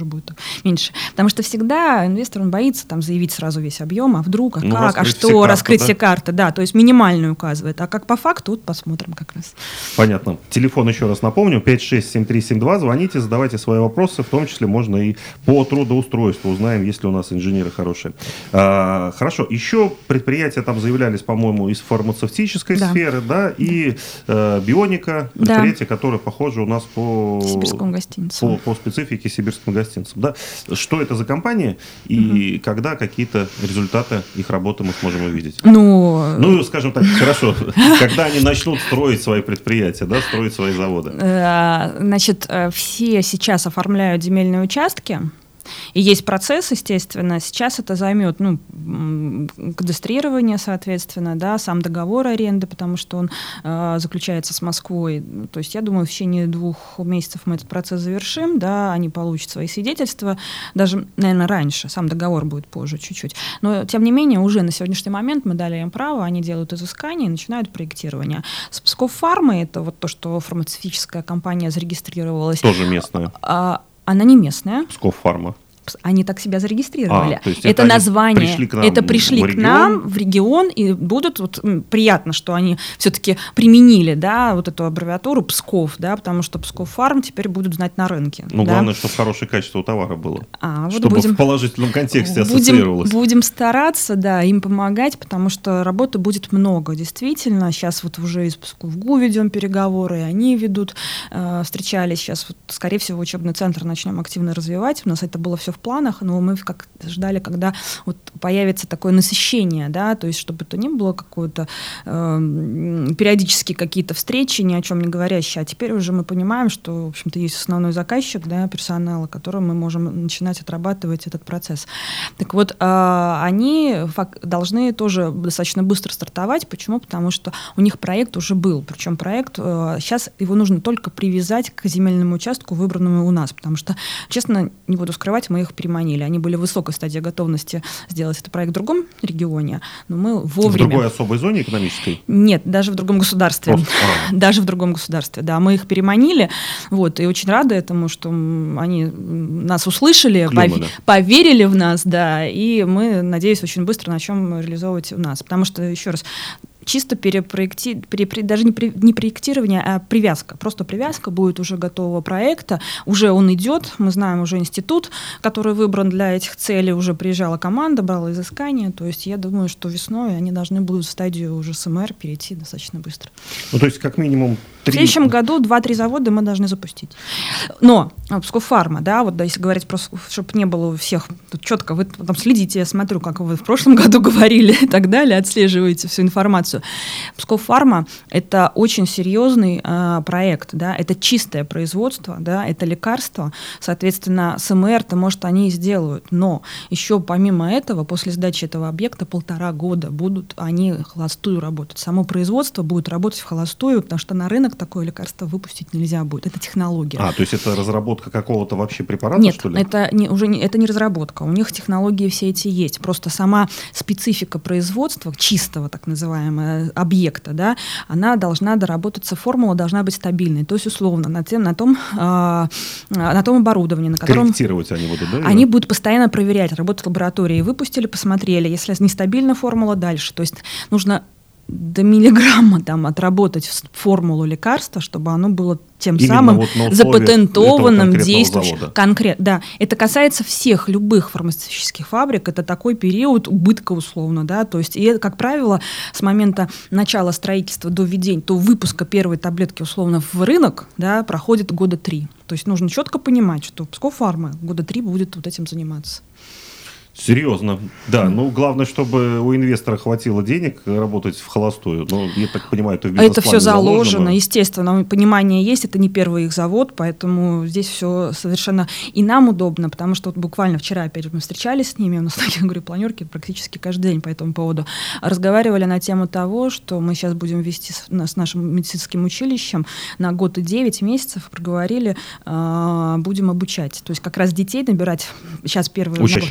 меньше. Потому что всегда инвестор, он боится там заявить сразу весь объем, а вдруг, а ну, как, а что, карты, раскрыть да? все карты, да, то есть минимальную указывает. А как по факту, вот посмотрим как раз. Понятно. Телефон еще раз напомню, пять шесть семь три семь два, звоните, задавайте свои вопросы, в том числе можно и по трудоустройству, узнаем, есть ли у нас инженеры хорошие. А, хорошо, еще предприятия там заявлялись, по-моему, из фармацевтической да. сферы, да, и э, бионика, предприятия, да. которые похожи у нас по, сибирскому гостиницу. По, по специфике сибирским гостиницам. Да? Что это за компания и угу. когда какие-то результаты их работы мы сможем увидеть? Ну, ну скажем так, хорошо, когда они начнут строить свои предприятия, да, строить свои заводы? Значит, все сейчас оформляют земельные участки. И есть процесс, естественно. Сейчас это займет, ну, кадастрирование, соответственно, да, сам договор аренды, потому что он э, заключается с Москвой. То есть, я думаю, в течение двух месяцев мы этот процесс завершим, да, они получат свои свидетельства, даже, наверное, раньше. Сам договор будет позже чуть-чуть. Но, тем не менее, уже на сегодняшний момент мы дали им право, они делают изыскания и начинают проектирование. С Псков-Фармой, это вот то, что фармацевтическая компания зарегистрировалась. Тоже местная. А, она не местная. Псков-Фарма. Они так себя зарегистрировали. А, это это название. Пришли к нам это пришли к нам в регион, и будут, вот, приятно, что они все-таки применили, да, вот эту аббревиатуру Псков, да, потому что Псков-Фарм теперь будут знать на рынке. Ну, да? главное, чтобы хорошее качество у товара было. А, вот чтобы будем, в положительном контексте будем, ассоциировалось. Будем стараться, да, им помогать, потому что работы будет много, действительно. Сейчас вот уже из Псков-ГУ ведем переговоры, и они ведут, э, встречались. Сейчас, вот, скорее всего, учебный центр начнем активно развивать. У нас это было все в планах, но мы как ждали, когда вот появится такое насыщение, да, то есть чтобы это не было какое-то э, периодически какие-то встречи, ни о чем не говорящие, а теперь уже мы понимаем, что, в общем-то, есть основной заказчик, да, персонала, которым мы можем начинать отрабатывать этот процесс. Так вот, э, они фак- должны тоже достаточно быстро стартовать. Почему? Потому что у них проект уже был, причем проект, э, сейчас его нужно только привязать к земельному участку, выбранному у нас, потому что, честно, не буду скрывать, мы их переманили. Они были в высокой стадии готовности сделать этот проект в другом регионе, но мы вовремя... В другой особой зоне экономической? Нет, даже в другом государстве. Просто, а. Даже в другом государстве, да. Мы их переманили, вот, и очень рады этому, что они нас услышали, Клюмы, пов... да. поверили в нас, да, и мы, надеюсь, очень быстро начнем реализовывать у нас. Потому что, еще раз, чисто перепроекти... перепри... даже не, при... не проектирование, а привязка. Просто привязка будет уже готового проекта. Уже он идет. Мы знаем уже институт, который выбран для этих целей. Уже приезжала команда, брала изыскания. То есть я думаю, что весной они должны будут в стадию уже СМР перейти достаточно быстро. Ну, то есть как минимум три... В следующем году два-три завода мы должны запустить. Но Псков-Фарма, да, вот да, если говорить просто, чтобы не было у всех тут четко, вы там следите, я смотрю, как вы в прошлом году говорили и так далее, отслеживаете всю информацию. Псков-Фарма — это очень серьезный э, проект, да, это чистое производство, да, это лекарство, соответственно, СМР-то, может, они и сделают, но еще помимо этого, после сдачи этого объекта полтора года будут они холостую работать. Само производство будет работать в холостую, потому что на рынок такое лекарство выпустить нельзя будет. Это технология. А, то есть это разработка какого-то вообще препарата, Нет, что ли? это не, уже не, это не разработка. У них технологии все эти есть. Просто сама специфика производства, чистого так называемого объекта, да, она должна доработаться, формула должна быть стабильной. То есть, условно, на, тем, на, том, э, на том оборудовании, на котором... Корректировать они будут, да? Они будут постоянно проверять. Работают лаборатории, выпустили, посмотрели. Если нестабильна формула, дальше. То есть нужно до миллиграмма там отработать формулу лекарства, чтобы оно было тем Именно самым вот запатентованным, действующим. Конкретно, да. Это касается всех любых фармацевтических фабрик. Это такой период убытка условно, да. То есть, и, как правило, с момента начала строительства до введения, до выпуска первой таблетки условно в рынок, да, проходит года три. То есть нужно четко понимать, что Псков-Фарма года три будет вот этим заниматься. Серьезно, да. Ну, главное, чтобы у инвестора хватило денег работать в холостую. Ну, я так понимаю, это в бизнес-плане это все заложено, заложено. Естественно. Понимание есть, это не первый их завод, поэтому здесь все совершенно и нам удобно, потому что вот буквально вчера, опять же, мы встречались с ними, у нас такие, говорю, планерки практически каждый день по этому поводу. Разговаривали на тему того, что мы сейчас будем вести с, с нашим медицинским училищем на год и девять месяцев, проговорили, э, будем обучать. То есть как раз детей набирать, сейчас первые... Учащихся, учащихся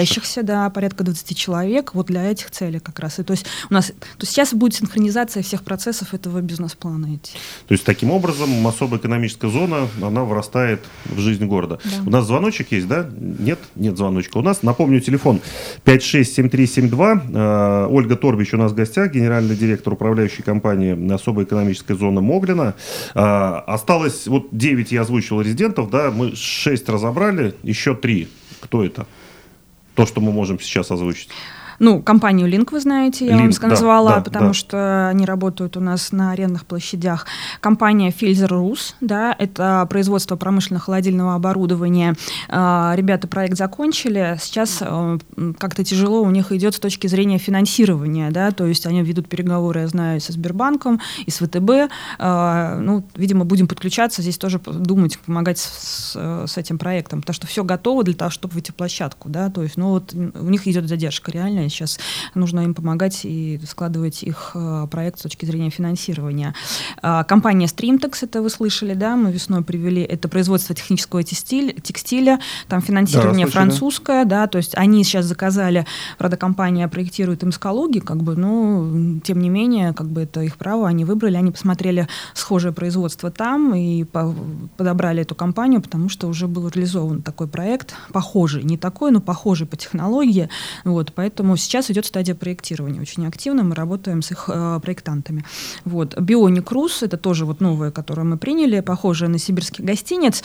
учащихся, да, порядка двадцати человек, вот для этих целей как раз. И то есть у нас, то сейчас будет синхронизация всех процессов этого бизнес-плана идти. То есть таким образом особая экономическая зона, она вырастает в жизнь города. Да. У нас звоночек есть, да? Нет? Нет звоночка. У нас, напомню, телефон пять шесть семь три семь два. Э, Ольга Торбич у нас в гостях, генеральный директор управляющей компании особой экономической зоны Моглина. Э, осталось, вот девять я озвучил резидентов, да, мы шесть разобрали, еще три. Кто это? То, что мы можем сейчас озвучить. Ну, компанию Link вы знаете, я Link, вам назвала, да, потому да. что они работают у нас на арендных площадях. Компания Filzer Rus, да, это производство промышленно-холодильного оборудования. Ребята проект закончили, сейчас как-то тяжело у них идет с точки зрения финансирования, да, то есть они ведут переговоры, я знаю, со Сбербанком и с ВТБ. Ну, видимо, будем подключаться, здесь тоже думать, помогать с, с этим проектом, потому что все готово для того, чтобы выйти в площадку, да, то есть, ну, вот у них идет задержка реальная. Сейчас нужно им помогать и складывать их проект с точки зрения финансирования. Компания Streamtex, это вы слышали, да, мы весной привели, это производство технического текстиля, текстиля, там финансирование да, французское, да, то есть они сейчас заказали, правда, компания проектирует им скалуги, как бы, но тем не менее, как бы это их право, они выбрали, они посмотрели схожее производство там и по- подобрали эту компанию, потому что уже был реализован такой проект, похожий, не такой, но похожий по технологии, вот, поэтому сейчас идет стадия проектирования очень активно, мы работаем с их э, проектантами. Вот. Bionic Rus, это тоже вот новое, которое мы приняли, похожее на сибирский гостиниц,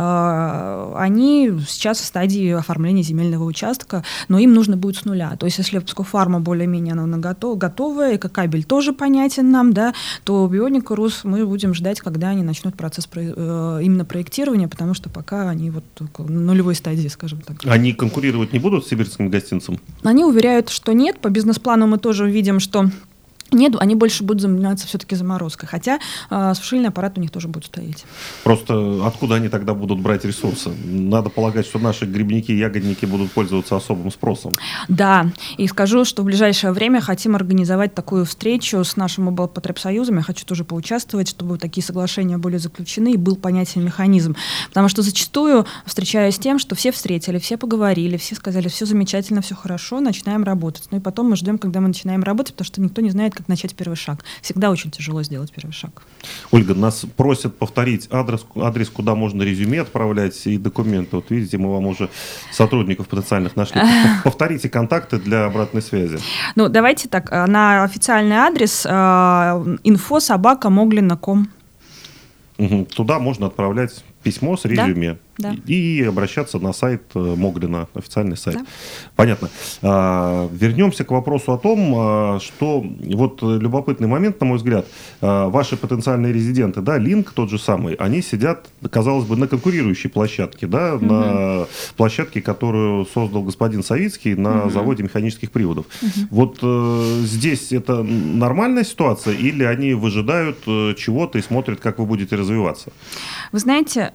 э, они сейчас в стадии оформления земельного участка, но им нужно будет с нуля. То есть если Пскофарма более-менее она готова, готовая, экокабель тоже понятен нам, да, то Bionic Rus мы будем ждать, когда они начнут процесс про, э, именно проектирования, потому что пока они вот на нулевой стадии, скажем так. Они конкурировать не будут с сибирским гостиницем? Они уверяют, что нет. По бизнес-плану мы тоже видим, что нет, они больше будут заниматься все-таки заморозкой, хотя э, сушильный аппарат у них тоже будет стоять. Просто откуда они тогда будут брать ресурсы? Надо полагать, что наши грибники и ягодники будут пользоваться особым спросом. Да, и скажу, что в ближайшее время хотим организовать такую встречу с нашим облпотребсоюзом. Я хочу тоже поучаствовать, чтобы такие соглашения были заключены и был понятен механизм. Потому что зачастую встречаюсь с тем, что все встретили, все поговорили, все сказали, все замечательно, все хорошо, начинаем работать. Ну и потом мы ждем, когда мы начинаем работать, потому что никто не знает, как начать первый шаг. Всегда очень тяжело сделать первый шаг. Ольга, нас просят повторить адрес, адрес, куда можно резюме отправлять и документы. Вот видите, мы вам уже сотрудников потенциальных нашли. Повторите контакты для обратной связи. Ну, давайте так. На официальный адрес инфо собака моглина точка ком. Угу. Туда можно отправлять письмо с резюме. Да, да. И обращаться на сайт Моглина, официальный сайт. Да. Понятно. А, вернемся к вопросу о том, а, что вот любопытный момент, на мой взгляд, а, ваши потенциальные резиденты, да, Link тот же самый, они сидят, казалось бы, на конкурирующей площадке, да, угу. на площадке, которую создал господин Савицкий на угу. заводе механических приводов. Угу. Вот а, здесь это нормальная ситуация или они выжидают а, чего-то и смотрят, как вы будете развиваться? Вы знаете,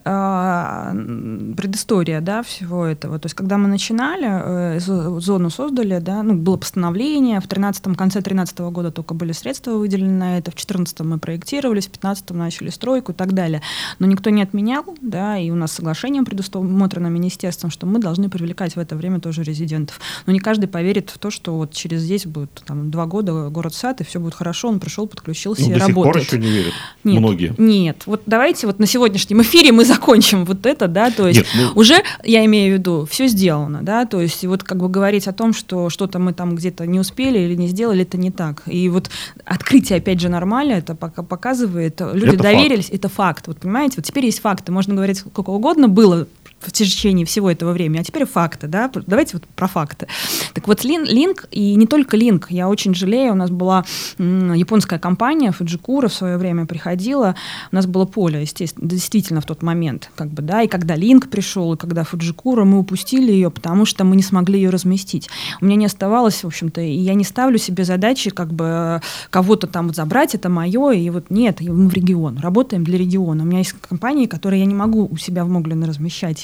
предыстория, да, всего этого. То есть, когда мы начинали, э, зону создали, да, ну, было постановление, в тринадцатом, конце тринадцатого года только были средства выделены на это, в четырнадцатом мы проектировались, в пятнадцатом начали стройку и так далее. Но никто не отменял, да, и у нас соглашением предусмотрено министерством, что мы должны привлекать в это время тоже резидентов. Но не каждый поверит в то, что вот через здесь будет там, два года город-сад, и все будет хорошо, он пришел, подключился ну, и до работает. До сих пор еще не верят нет, многие. Нет, вот давайте вот на сегодняшнем эфире мы закончим вот это, да, то есть Нет, ну... уже, я имею в виду, все сделано, да, то есть вот как бы говорить о том, что что-то мы там где-то не успели или не сделали, это не так. И вот открытие, опять же, нормально, это пока показывает, люди это доверились, факт. Это факт, вот понимаете, вот теперь есть факты, можно говорить сколько угодно было в течение всего этого времени, а теперь факты, да, давайте вот про факты. Так вот, Link, и не только Link, я очень жалею, у нас была м, японская компания, Fujikura в свое время приходила, у нас было поле, естественно, действительно в тот момент, как бы, да, и когда Link пришел, и когда Fujikura, мы упустили ее, потому что мы не смогли ее разместить. У меня не оставалось, в общем-то, и я не ставлю себе задачи, как бы, кого-то там вот забрать, это мое, и вот нет, мы в регион, работаем для региона. У меня есть компании, которые я не могу у себя в Моглино размещать,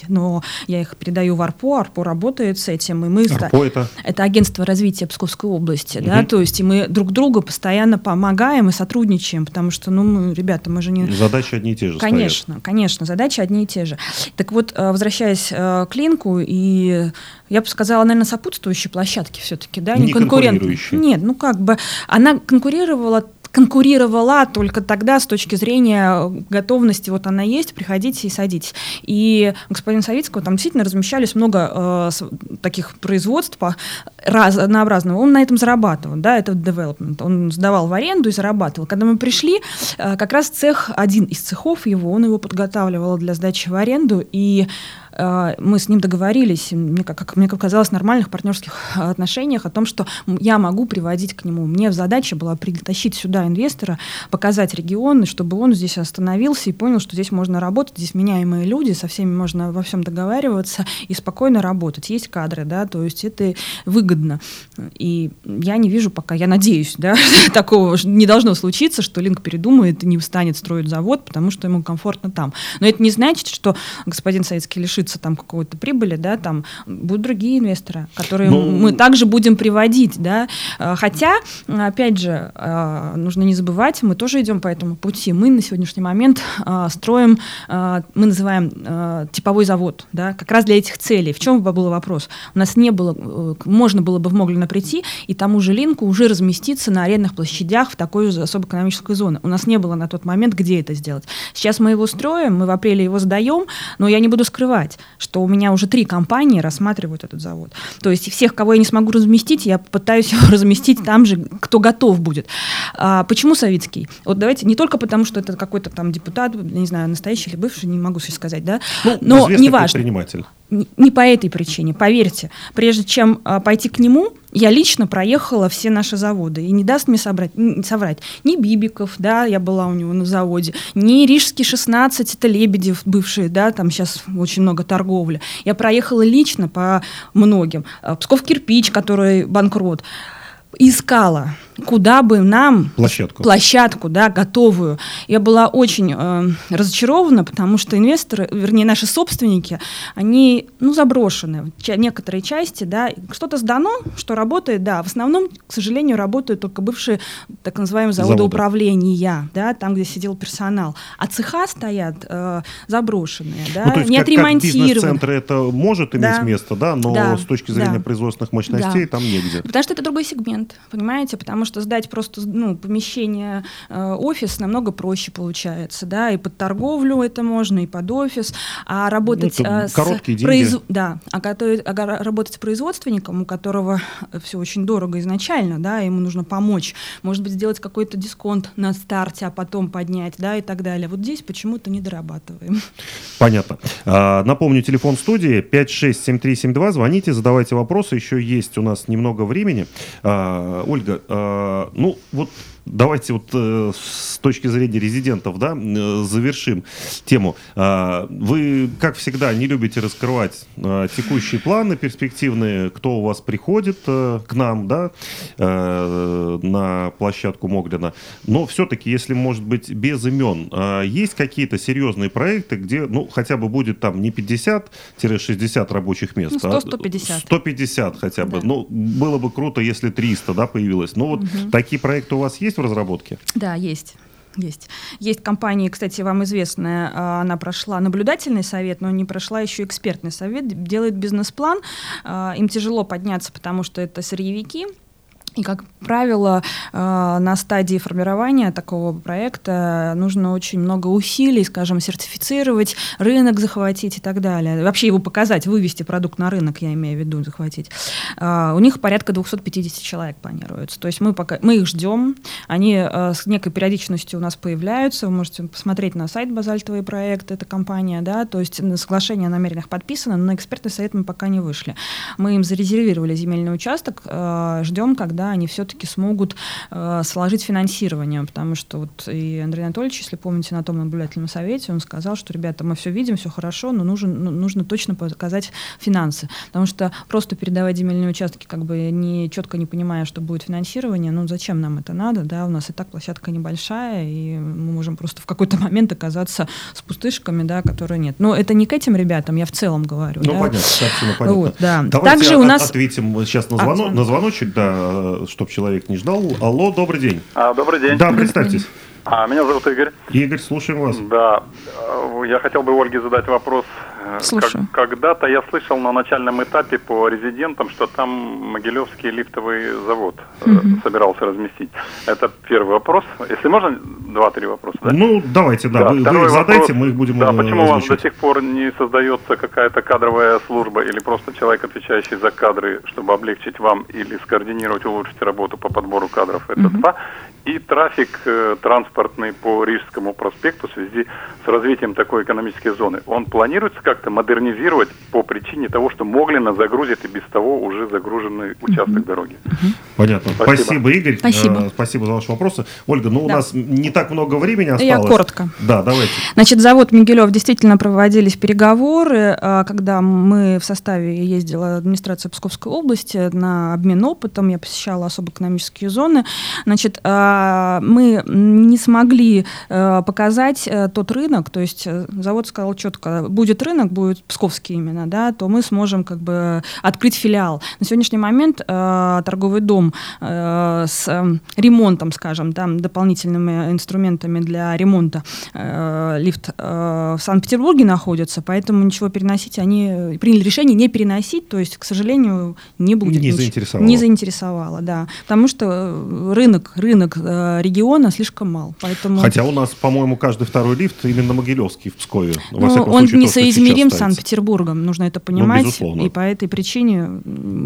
но я их передаю в АРПО, АРПО работает с этим, и мы... АРПО это? Это агентство развития Псковской области, угу. да, то есть и мы друг другу постоянно помогаем и сотрудничаем, потому что, ну, мы, ребята, мы же не... Задачи одни и те же Конечно, стоят. конечно, задачи одни и те же. Так вот, возвращаясь к Линку, и я бы сказала, наверное, сопутствующие площадки все-таки, да, не, не конкурирующие. Нет, ну как бы она конкурировала конкурировала только тогда с точки зрения готовности, вот она есть, приходите и садитесь. И у господина Савицкого там действительно размещались много э, таких производств разнообразного. Он на этом зарабатывал, да, это development. Он сдавал в аренду и зарабатывал. Когда мы пришли, э, как раз цех, один из цехов его, он его подготавливал для сдачи в аренду, и мы с ним договорились, мне, как мне казалось, в нормальных партнерских отношениях о том, что я могу приводить к нему. Мне задача была притащить сюда инвестора, показать регион, чтобы он здесь остановился и понял, что здесь можно работать, здесь меняемые люди, со всеми можно во всем договариваться и спокойно работать. Есть кадры, да, то есть это выгодно. И я не вижу пока, я надеюсь, да, такого не должно случиться, что Линк передумает и не станет строить завод, потому что ему комфортно там. Но это не значит, что господин Савицкий лишится там какой-то прибыли, да, там будут другие инвесторы, которые ну, мы также будем приводить, да, хотя, опять же, нужно не забывать, мы тоже идем по этому пути, мы на сегодняшний момент строим, мы называем типовой завод, да, как раз для этих целей. В чем был вопрос? У нас не было, можно было бы в Моглино прийти и тому же Линку уже разместиться на арендных площадях в такой же особой экономической зоне. У нас не было на тот момент, где это сделать. Сейчас мы его строим, мы в апреле его сдаем, но я не буду скрывать, что у меня уже три компании рассматривают этот завод. То есть всех, кого я не смогу разместить, я попытаюсь его разместить там же, кто готов будет. А почему Савицкий? Вот давайте, не только потому, что это какой-то там депутат, не знаю, настоящий или бывший, не могу сейчас сказать, да, ну, но неважно. Предприниматель. Не, не по этой причине, поверьте. Прежде чем а, пойти к нему, я лично проехала все наши заводы. И не даст мне собрать, не, соврать ни Бибиков, да, я была у него на заводе, ни Рижский шестнадцать, это Лебедев бывший, да, там сейчас очень много торговли. Я проехала лично по многим. Псков Кирпич, который банкрот. Искала, куда бы нам площадку, площадку да, готовую. Я была очень э, разочарована, потому что инвесторы, вернее, наши собственники, они, ну, заброшены. Ч- некоторые части, да, что-то сдано, что работает, да, в основном, к сожалению, работают только бывшие, так называемые, заводы, заводы. управления, да, там, где сидел персонал. А цеха стоят э, заброшенные, да, ну, то есть не как, отремонтированы. Как бизнес-центры это может иметь да. место, да, но да. с точки зрения да. производственных мощностей да. там негде. Потому что это другой сегмент. Понимаете, потому что сдать просто ну, помещение, э, офис намного проще получается, да, и под торговлю это можно, и под офис, а работать ну, э, с произ... да, а, готовить, а работать с производственником, у которого все очень дорого изначально, да, ему нужно помочь, может быть, сделать какой-то дисконт на старте, а потом поднять, да, и так далее. Вот здесь почему-то не дорабатываем. Понятно. А, напомню, телефон студии пять шесть семь три семь два, звоните, задавайте вопросы, еще есть у нас немного времени. А, Ольга, э, ну вот давайте вот э, с точки зрения резидентов, да, э, завершим тему. Э, вы, как всегда, не любите раскрывать э, текущие планы перспективные, кто у вас приходит э, к нам, да, э, на площадку Моглино. Но все-таки, если, может быть, без имен, э, есть какие-то серьезные проекты, где, ну, хотя бы будет там не пятьдесят-шестьдесят рабочих мест, ну, сто - сто пятьдесят. сто пятьдесят хотя бы. Да. Ну, было бы круто, если триста, да, появилось. Но вот угу. такие проекты у вас есть в разработке? Да, есть. Есть. Есть компания, кстати, вам известная, она прошла наблюдательный совет, но не прошла еще экспертный совет, делает бизнес-план. Им тяжело подняться, потому что это сырьевики. И, как правило, на стадии формирования такого проекта нужно очень много усилий, скажем, сертифицировать, рынок захватить и так далее. Вообще его показать, вывести продукт на рынок, я имею в виду, захватить. У них порядка двести пятьдесят человек планируется. То есть мы, пока, мы их ждем, они с некой периодичностью у нас появляются. Вы можете посмотреть на сайт «Базальтовый проект», это компания, да, то есть соглашение о намерениях подписано, но на экспертный совет мы пока не вышли. Мы им зарезервировали земельный участок, ждем, когда да, они все-таки смогут э, сложить финансирование, потому что вот и Андрей Анатольевич, если помните, на том наблюдательном совете, он сказал, что, ребята, мы все видим, все хорошо, но нужен, ну, нужно точно показать финансы, потому что просто передавать земельные участки, как бы не, четко не понимая, что будет финансирование, ну зачем нам это надо, да, у нас и так площадка небольшая, и мы можем просто в какой-то момент оказаться с пустышками, да, которые нет. Но это не к этим ребятам, я в целом говорю. Ну, да? понятно, совершенно понятно. Вот, да. Давайте Также у нас... ответим сейчас на, звоно... а, на звоночек, да, чтобы человек не ждал. Алло, добрый день. А, добрый день. Да, представьтесь. А, меня зовут Игорь. Игорь, слушаем вас. Да, я хотел бы Ольге задать вопрос. Слушаю. Как, когда-то я слышал на начальном этапе по резидентам, что там Могилевский лифтовый завод mm-hmm. собирался разместить. Это первый вопрос. Если можно, два-три вопроса, да? Ну, давайте, да. да вы, вы их задайте, вопрос, мы их будем Да, почему озвучивать. у вас до сих пор не создается какая-то кадровая служба или просто человек, отвечающий за кадры, чтобы облегчить вам или скоординировать, улучшить работу по подбору кадров? Это mm-hmm. два. И трафик э, транспортный по Рижскому проспекту в связи с развитием такой экономической зоны. Он планируется как-то модернизировать по причине того, что Моглино загрузит и без того уже загруженный участок mm-hmm. дороги. Mm-hmm. Понятно. Спасибо, спасибо Игорь. Спасибо. Э, спасибо за ваши вопросы. Ольга, ну да. у нас не так много времени осталось. Я коротко. Да, давайте. Значит, завод Могилев действительно проводились переговоры, когда мы в составе ездила администрация Псковской области на обмен опытом, я посещала особо экономические зоны. Значит, мы не смогли показать тот рынок, то есть завод сказал четко, будет рынок, будет псковский именно, да, то мы сможем как бы открыть филиал. На сегодняшний момент торговый дом с ремонтом, скажем, там дополнительными инструментами для ремонта лифт в Санкт-Петербурге находится, поэтому ничего переносить, они приняли решение не переносить, то есть, к сожалению, не будет. Не ничего. заинтересовало. Не заинтересовало, да, потому что рынок, рынок региона слишком мал. Поэтому... Хотя у нас, по-моему, каждый второй лифт именно Могилевский в Пскове. Ну, он случае, несоизмерим с Санкт-Петербургом, нужно это понимать. Ну, и по этой причине,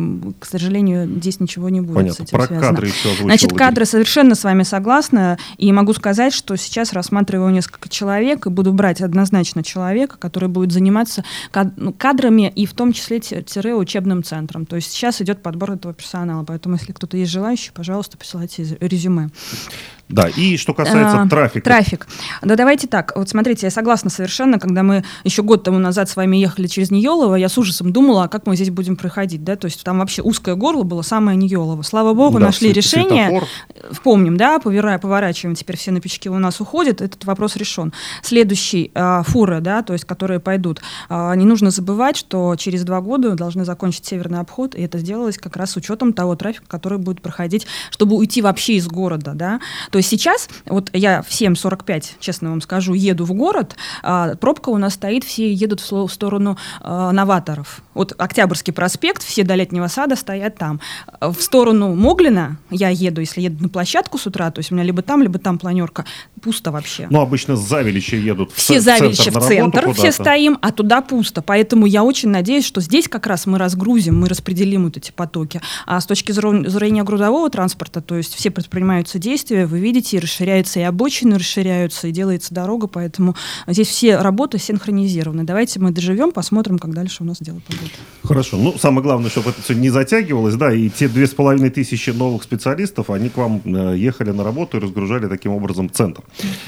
к сожалению, здесь ничего не будет. Понятно. С этим Про связано. кадры еще озвучил. Значит, кадры совершенно с вами согласна. И могу сказать, что сейчас рассматриваю несколько человек и буду брать однозначно человека, который будет заниматься кадрами и в том числе тире учебным центром. То есть сейчас идет подбор этого персонала. Поэтому, если кто-то есть желающий, пожалуйста, присылайте резюме. Да, и что касается а, трафика. Трафик. Да давайте так, вот смотрите, я согласна совершенно, когда мы еще год тому назад с вами ехали через Ниелово, я с ужасом думала, а как мы здесь будем проходить, да, то есть там вообще узкое горло было самое Ниелово. Слава богу, да, нашли решение. Светофор. Помним, да, поворачиваем, теперь все на печки у нас уходят, этот вопрос решен. Следующий, а, фуры, да, то есть которые пойдут. А, не нужно забывать, что через два года должны закончить северный обход, и это сделалось как раз с учетом того трафика, который будет проходить, чтобы уйти вообще из города, да. То есть сейчас, вот я в семь сорок пять, честно вам скажу, еду в город, а, пробка у нас стоит, все едут в, в сторону а, Новаторов. Вот Октябрьский проспект, все до Летнего сада стоят там. В сторону Моглина я еду, если еду на площадку с утра, то есть у меня либо там, либо там планерка, пусто вообще. Ну, обычно с Завелича едут в все центр. Все Завелича в центр, все стоим, а туда пусто. Поэтому я очень надеюсь, что здесь как раз мы разгрузим, мы распределим вот эти потоки. А с точки зрения грузового транспорта, то есть все предпринимаются действия, вы видите, расширяются и обочины, расширяются, и делается дорога, поэтому здесь все работы синхронизированы. Давайте мы доживем, посмотрим, как дальше у нас дело пойдет. Хорошо. Ну, самое главное, чтобы это все не затягивалось, да, и те две с половиной тысячи новых специалистов, они к вам э, ехали на работу и разгружали таким образом центр.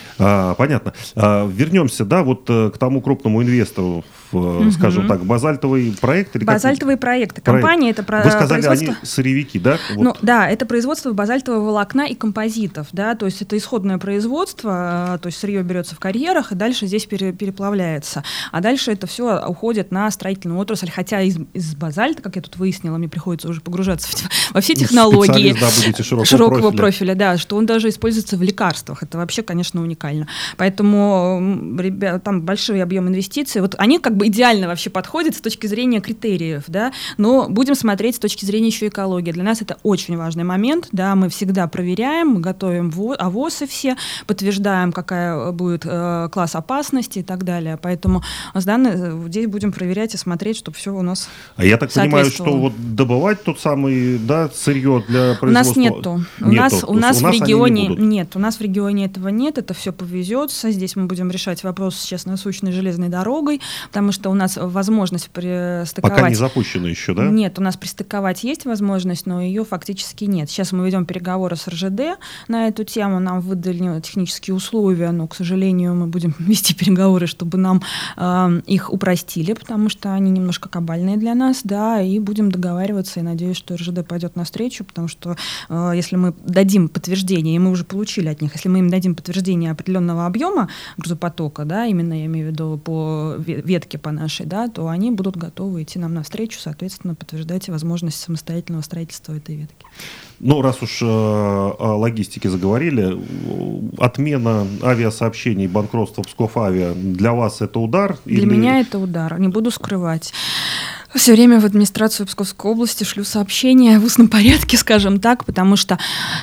А, понятно. А, вернемся, да, вот э, к тому крупному инвестору, в, угу. скажем так, базальтовый проект? Или базальтовые как? проекты. Компания это про... Вы сказали, они сырьевики, да? Вот. Ну, да, это производство базальтового волокна и композитов, да, то есть это исходное производство, то есть сырье берется в карьерах и дальше здесь пере, переплавляется. А дальше это все уходит на строительную отрасль, хотя из, из базальта, как я тут выяснила, мне приходится уже погружаться в, во все технологии да, широкого, широкого профиля. профиля, да, что он даже используется в лекарствах. Это вообще, конечно, уникально. Поэтому ребят, там большой объем инвестиций. Вот они как бы идеально вообще подходят с точки зрения критериев, да, но будем смотреть с точки зрения еще экологии. Для нас это очень важный момент, да, мы всегда проверяем, мы готовим АВОСы все, подтверждаем, какая будет э, класс опасности и так далее. Поэтому данные здесь будем проверять и смотреть, чтобы все у нас А я так понимаю, что вот добывать тот самый, да, сырье для производства... У нас нету. У нету. нас, у нас, у в нас регионе нет, у нас в регионе этого нет, это все повезется. Здесь мы будем решать вопрос сейчас насущной железной дорогой, потому что у нас возможность пристыковать... Пока не запущена еще, да? Нет, у нас пристыковать есть возможность, но ее фактически нет. Сейчас мы ведем переговоры с эр жэ дэ на эту тему, нам выдали технические условия, но, к сожалению, мы будем вести переговоры, чтобы нам э, их упростили, потому что они немножко кабальные для нас, да, и будем договариваться, и надеюсь, что эр жэ дэ пойдет навстречу, потому что э, если мы дадим подтверждение, и мы уже получили от них, если мы им дадим подтверждение определенного объема грузопотока, да, именно я имею в виду по ветке по нашей, да, то они будут готовы идти нам навстречу, соответственно, подтверждать возможность самостоятельного строительства этой ветки. Ну, раз уж э, о логистике заговорили, отмена авиасообщений, банкротство Псков-Авиа, для вас это удар? Для или... меня это удар, не буду скрывать. Все время в администрацию Псковской области шлю сообщения в устном порядке, скажем так, потому что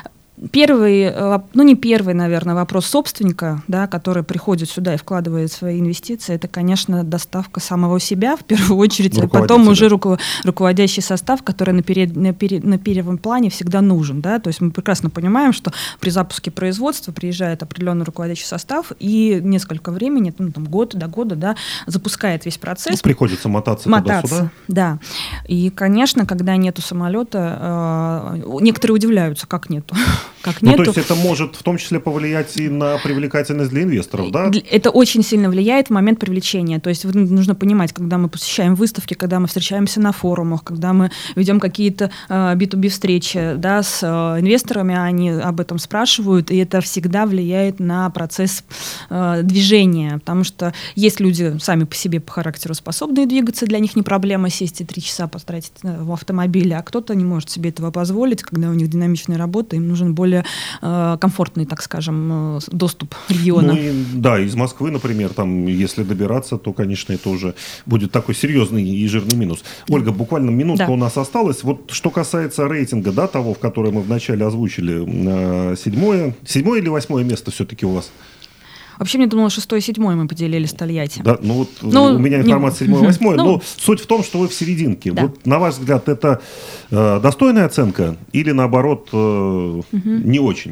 первый, ну не первый, наверное, вопрос собственника, да, который приходит сюда и вкладывает свои инвестиции, это, конечно, доставка самого себя в первую очередь, а потом уже руко- руководящий состав, который на, перед, на, перед, на первом плане всегда нужен. Да? То есть мы прекрасно понимаем, что при запуске производства приезжает определенный руководящий состав и несколько времени, ну, там, год до года, да, запускает весь процесс. Ну, приходится мотаться, мотаться туда-сюда. Да. И, конечно, когда нету самолета, э, некоторые удивляются, как нету. Как ну, нету. то есть это может в том числе повлиять и на привлекательность для инвесторов, да? Это очень сильно влияет в момент привлечения. То есть нужно понимать, когда мы посещаем выставки, когда мы встречаемся на форумах, когда мы ведем какие-то э, би ту би встречи, да, с э, инвесторами, они об этом спрашивают, и это всегда влияет на процесс э, движения, потому что есть люди сами по себе по характеру способные двигаться, для них не проблема сесть и три часа потратить в автомобиле, а кто-то не может себе этого позволить, когда у них динамичная работа, им нужен более э, комфортный, так скажем, э, доступ региона. Ну, и, да, из Москвы, например, там, если добираться, то, конечно, это уже будет такой серьезный и жирный минус. Ольга, буквально минутка да. у нас осталась. Вот что касается рейтинга, да, того, в который мы вначале озвучили, э, седьмое, седьмое или восьмое место все-таки у вас? Вообще, мне думала, шестое и седьмое мы поделили с Тольятти. Да, ну вот ну, у меня информация седьмое и восьмое, ну, но суть в том, что вы в серединке. Да. Вот, на ваш взгляд, это э, достойная оценка или, наоборот, э, угу. не очень?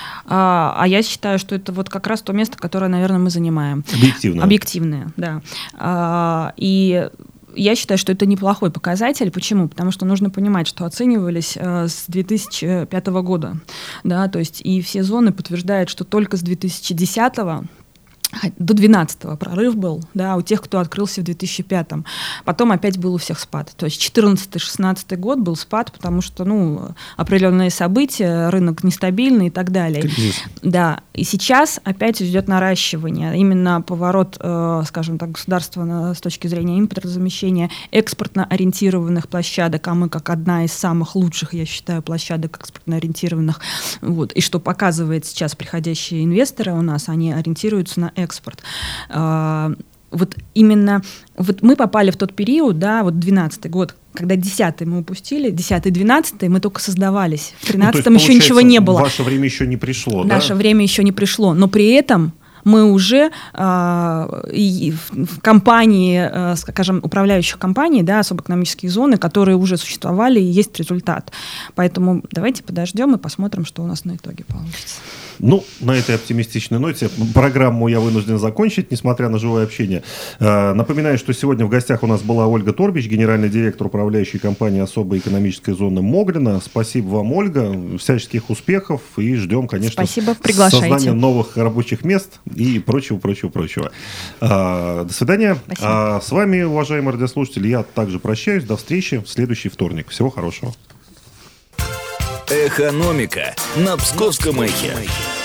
А, а я считаю, что это вот как раз то место, которое, наверное, мы занимаем. Объективное. Объективное, да. А, и... Я считаю, что это неплохой показатель. Почему? Потому что нужно понимать, что оценивались э, с две тысячи пятого года. Да, то есть и все зоны подтверждают, что только с две тысячи десятого до две тысячи двенадцатого прорыв был, да, у тех, кто открылся в две тысячи пятом. Потом опять был у всех спад. То есть четырнадцатый-шестнадцатый год был спад, потому что, ну, определенные события, рынок нестабильный и так далее. Кризис. Да. И сейчас опять идет наращивание. Именно поворот, э, скажем так, государства на, с точки зрения импортозамещения экспортно ориентированных площадок, а мы как одна из самых лучших, я считаю, площадок экспортно ориентированных. Вот. И что показывает сейчас приходящие инвесторы у нас, они ориентируются на экспорт. Вот именно вот мы попали в тот период, да, вот двенадцатый год, когда десятый мы упустили, десятый-двенадцатый мы только создавались. В тринадцатом ну, еще ничего не было. Ваше время еще не пришло, Наше да? время еще не пришло, но при этом мы уже э, и в компании, э, скажем, управляющих компаний, да, особо экономические зоны, которые уже существовали, и есть результат. Поэтому давайте подождем и посмотрим, что у нас на итоге получится. Ну, на этой оптимистичной ноте программу я вынужден закончить, несмотря на живое общение. Э, напоминаю, что сегодня в гостях у нас была Ольга Торбич, генеральный директор управляющей компании особой экономической зоны Моглина. Спасибо вам, Ольга, всяческих успехов и ждем, конечно, Спасибо, приглашайте. Создания новых рабочих мест и прочего, прочего, прочего. Э, до свидания. А с вами, уважаемые радиослушатели, я также прощаюсь. До встречи в следующий вторник. Всего хорошего. Экономика на Псковском эхе.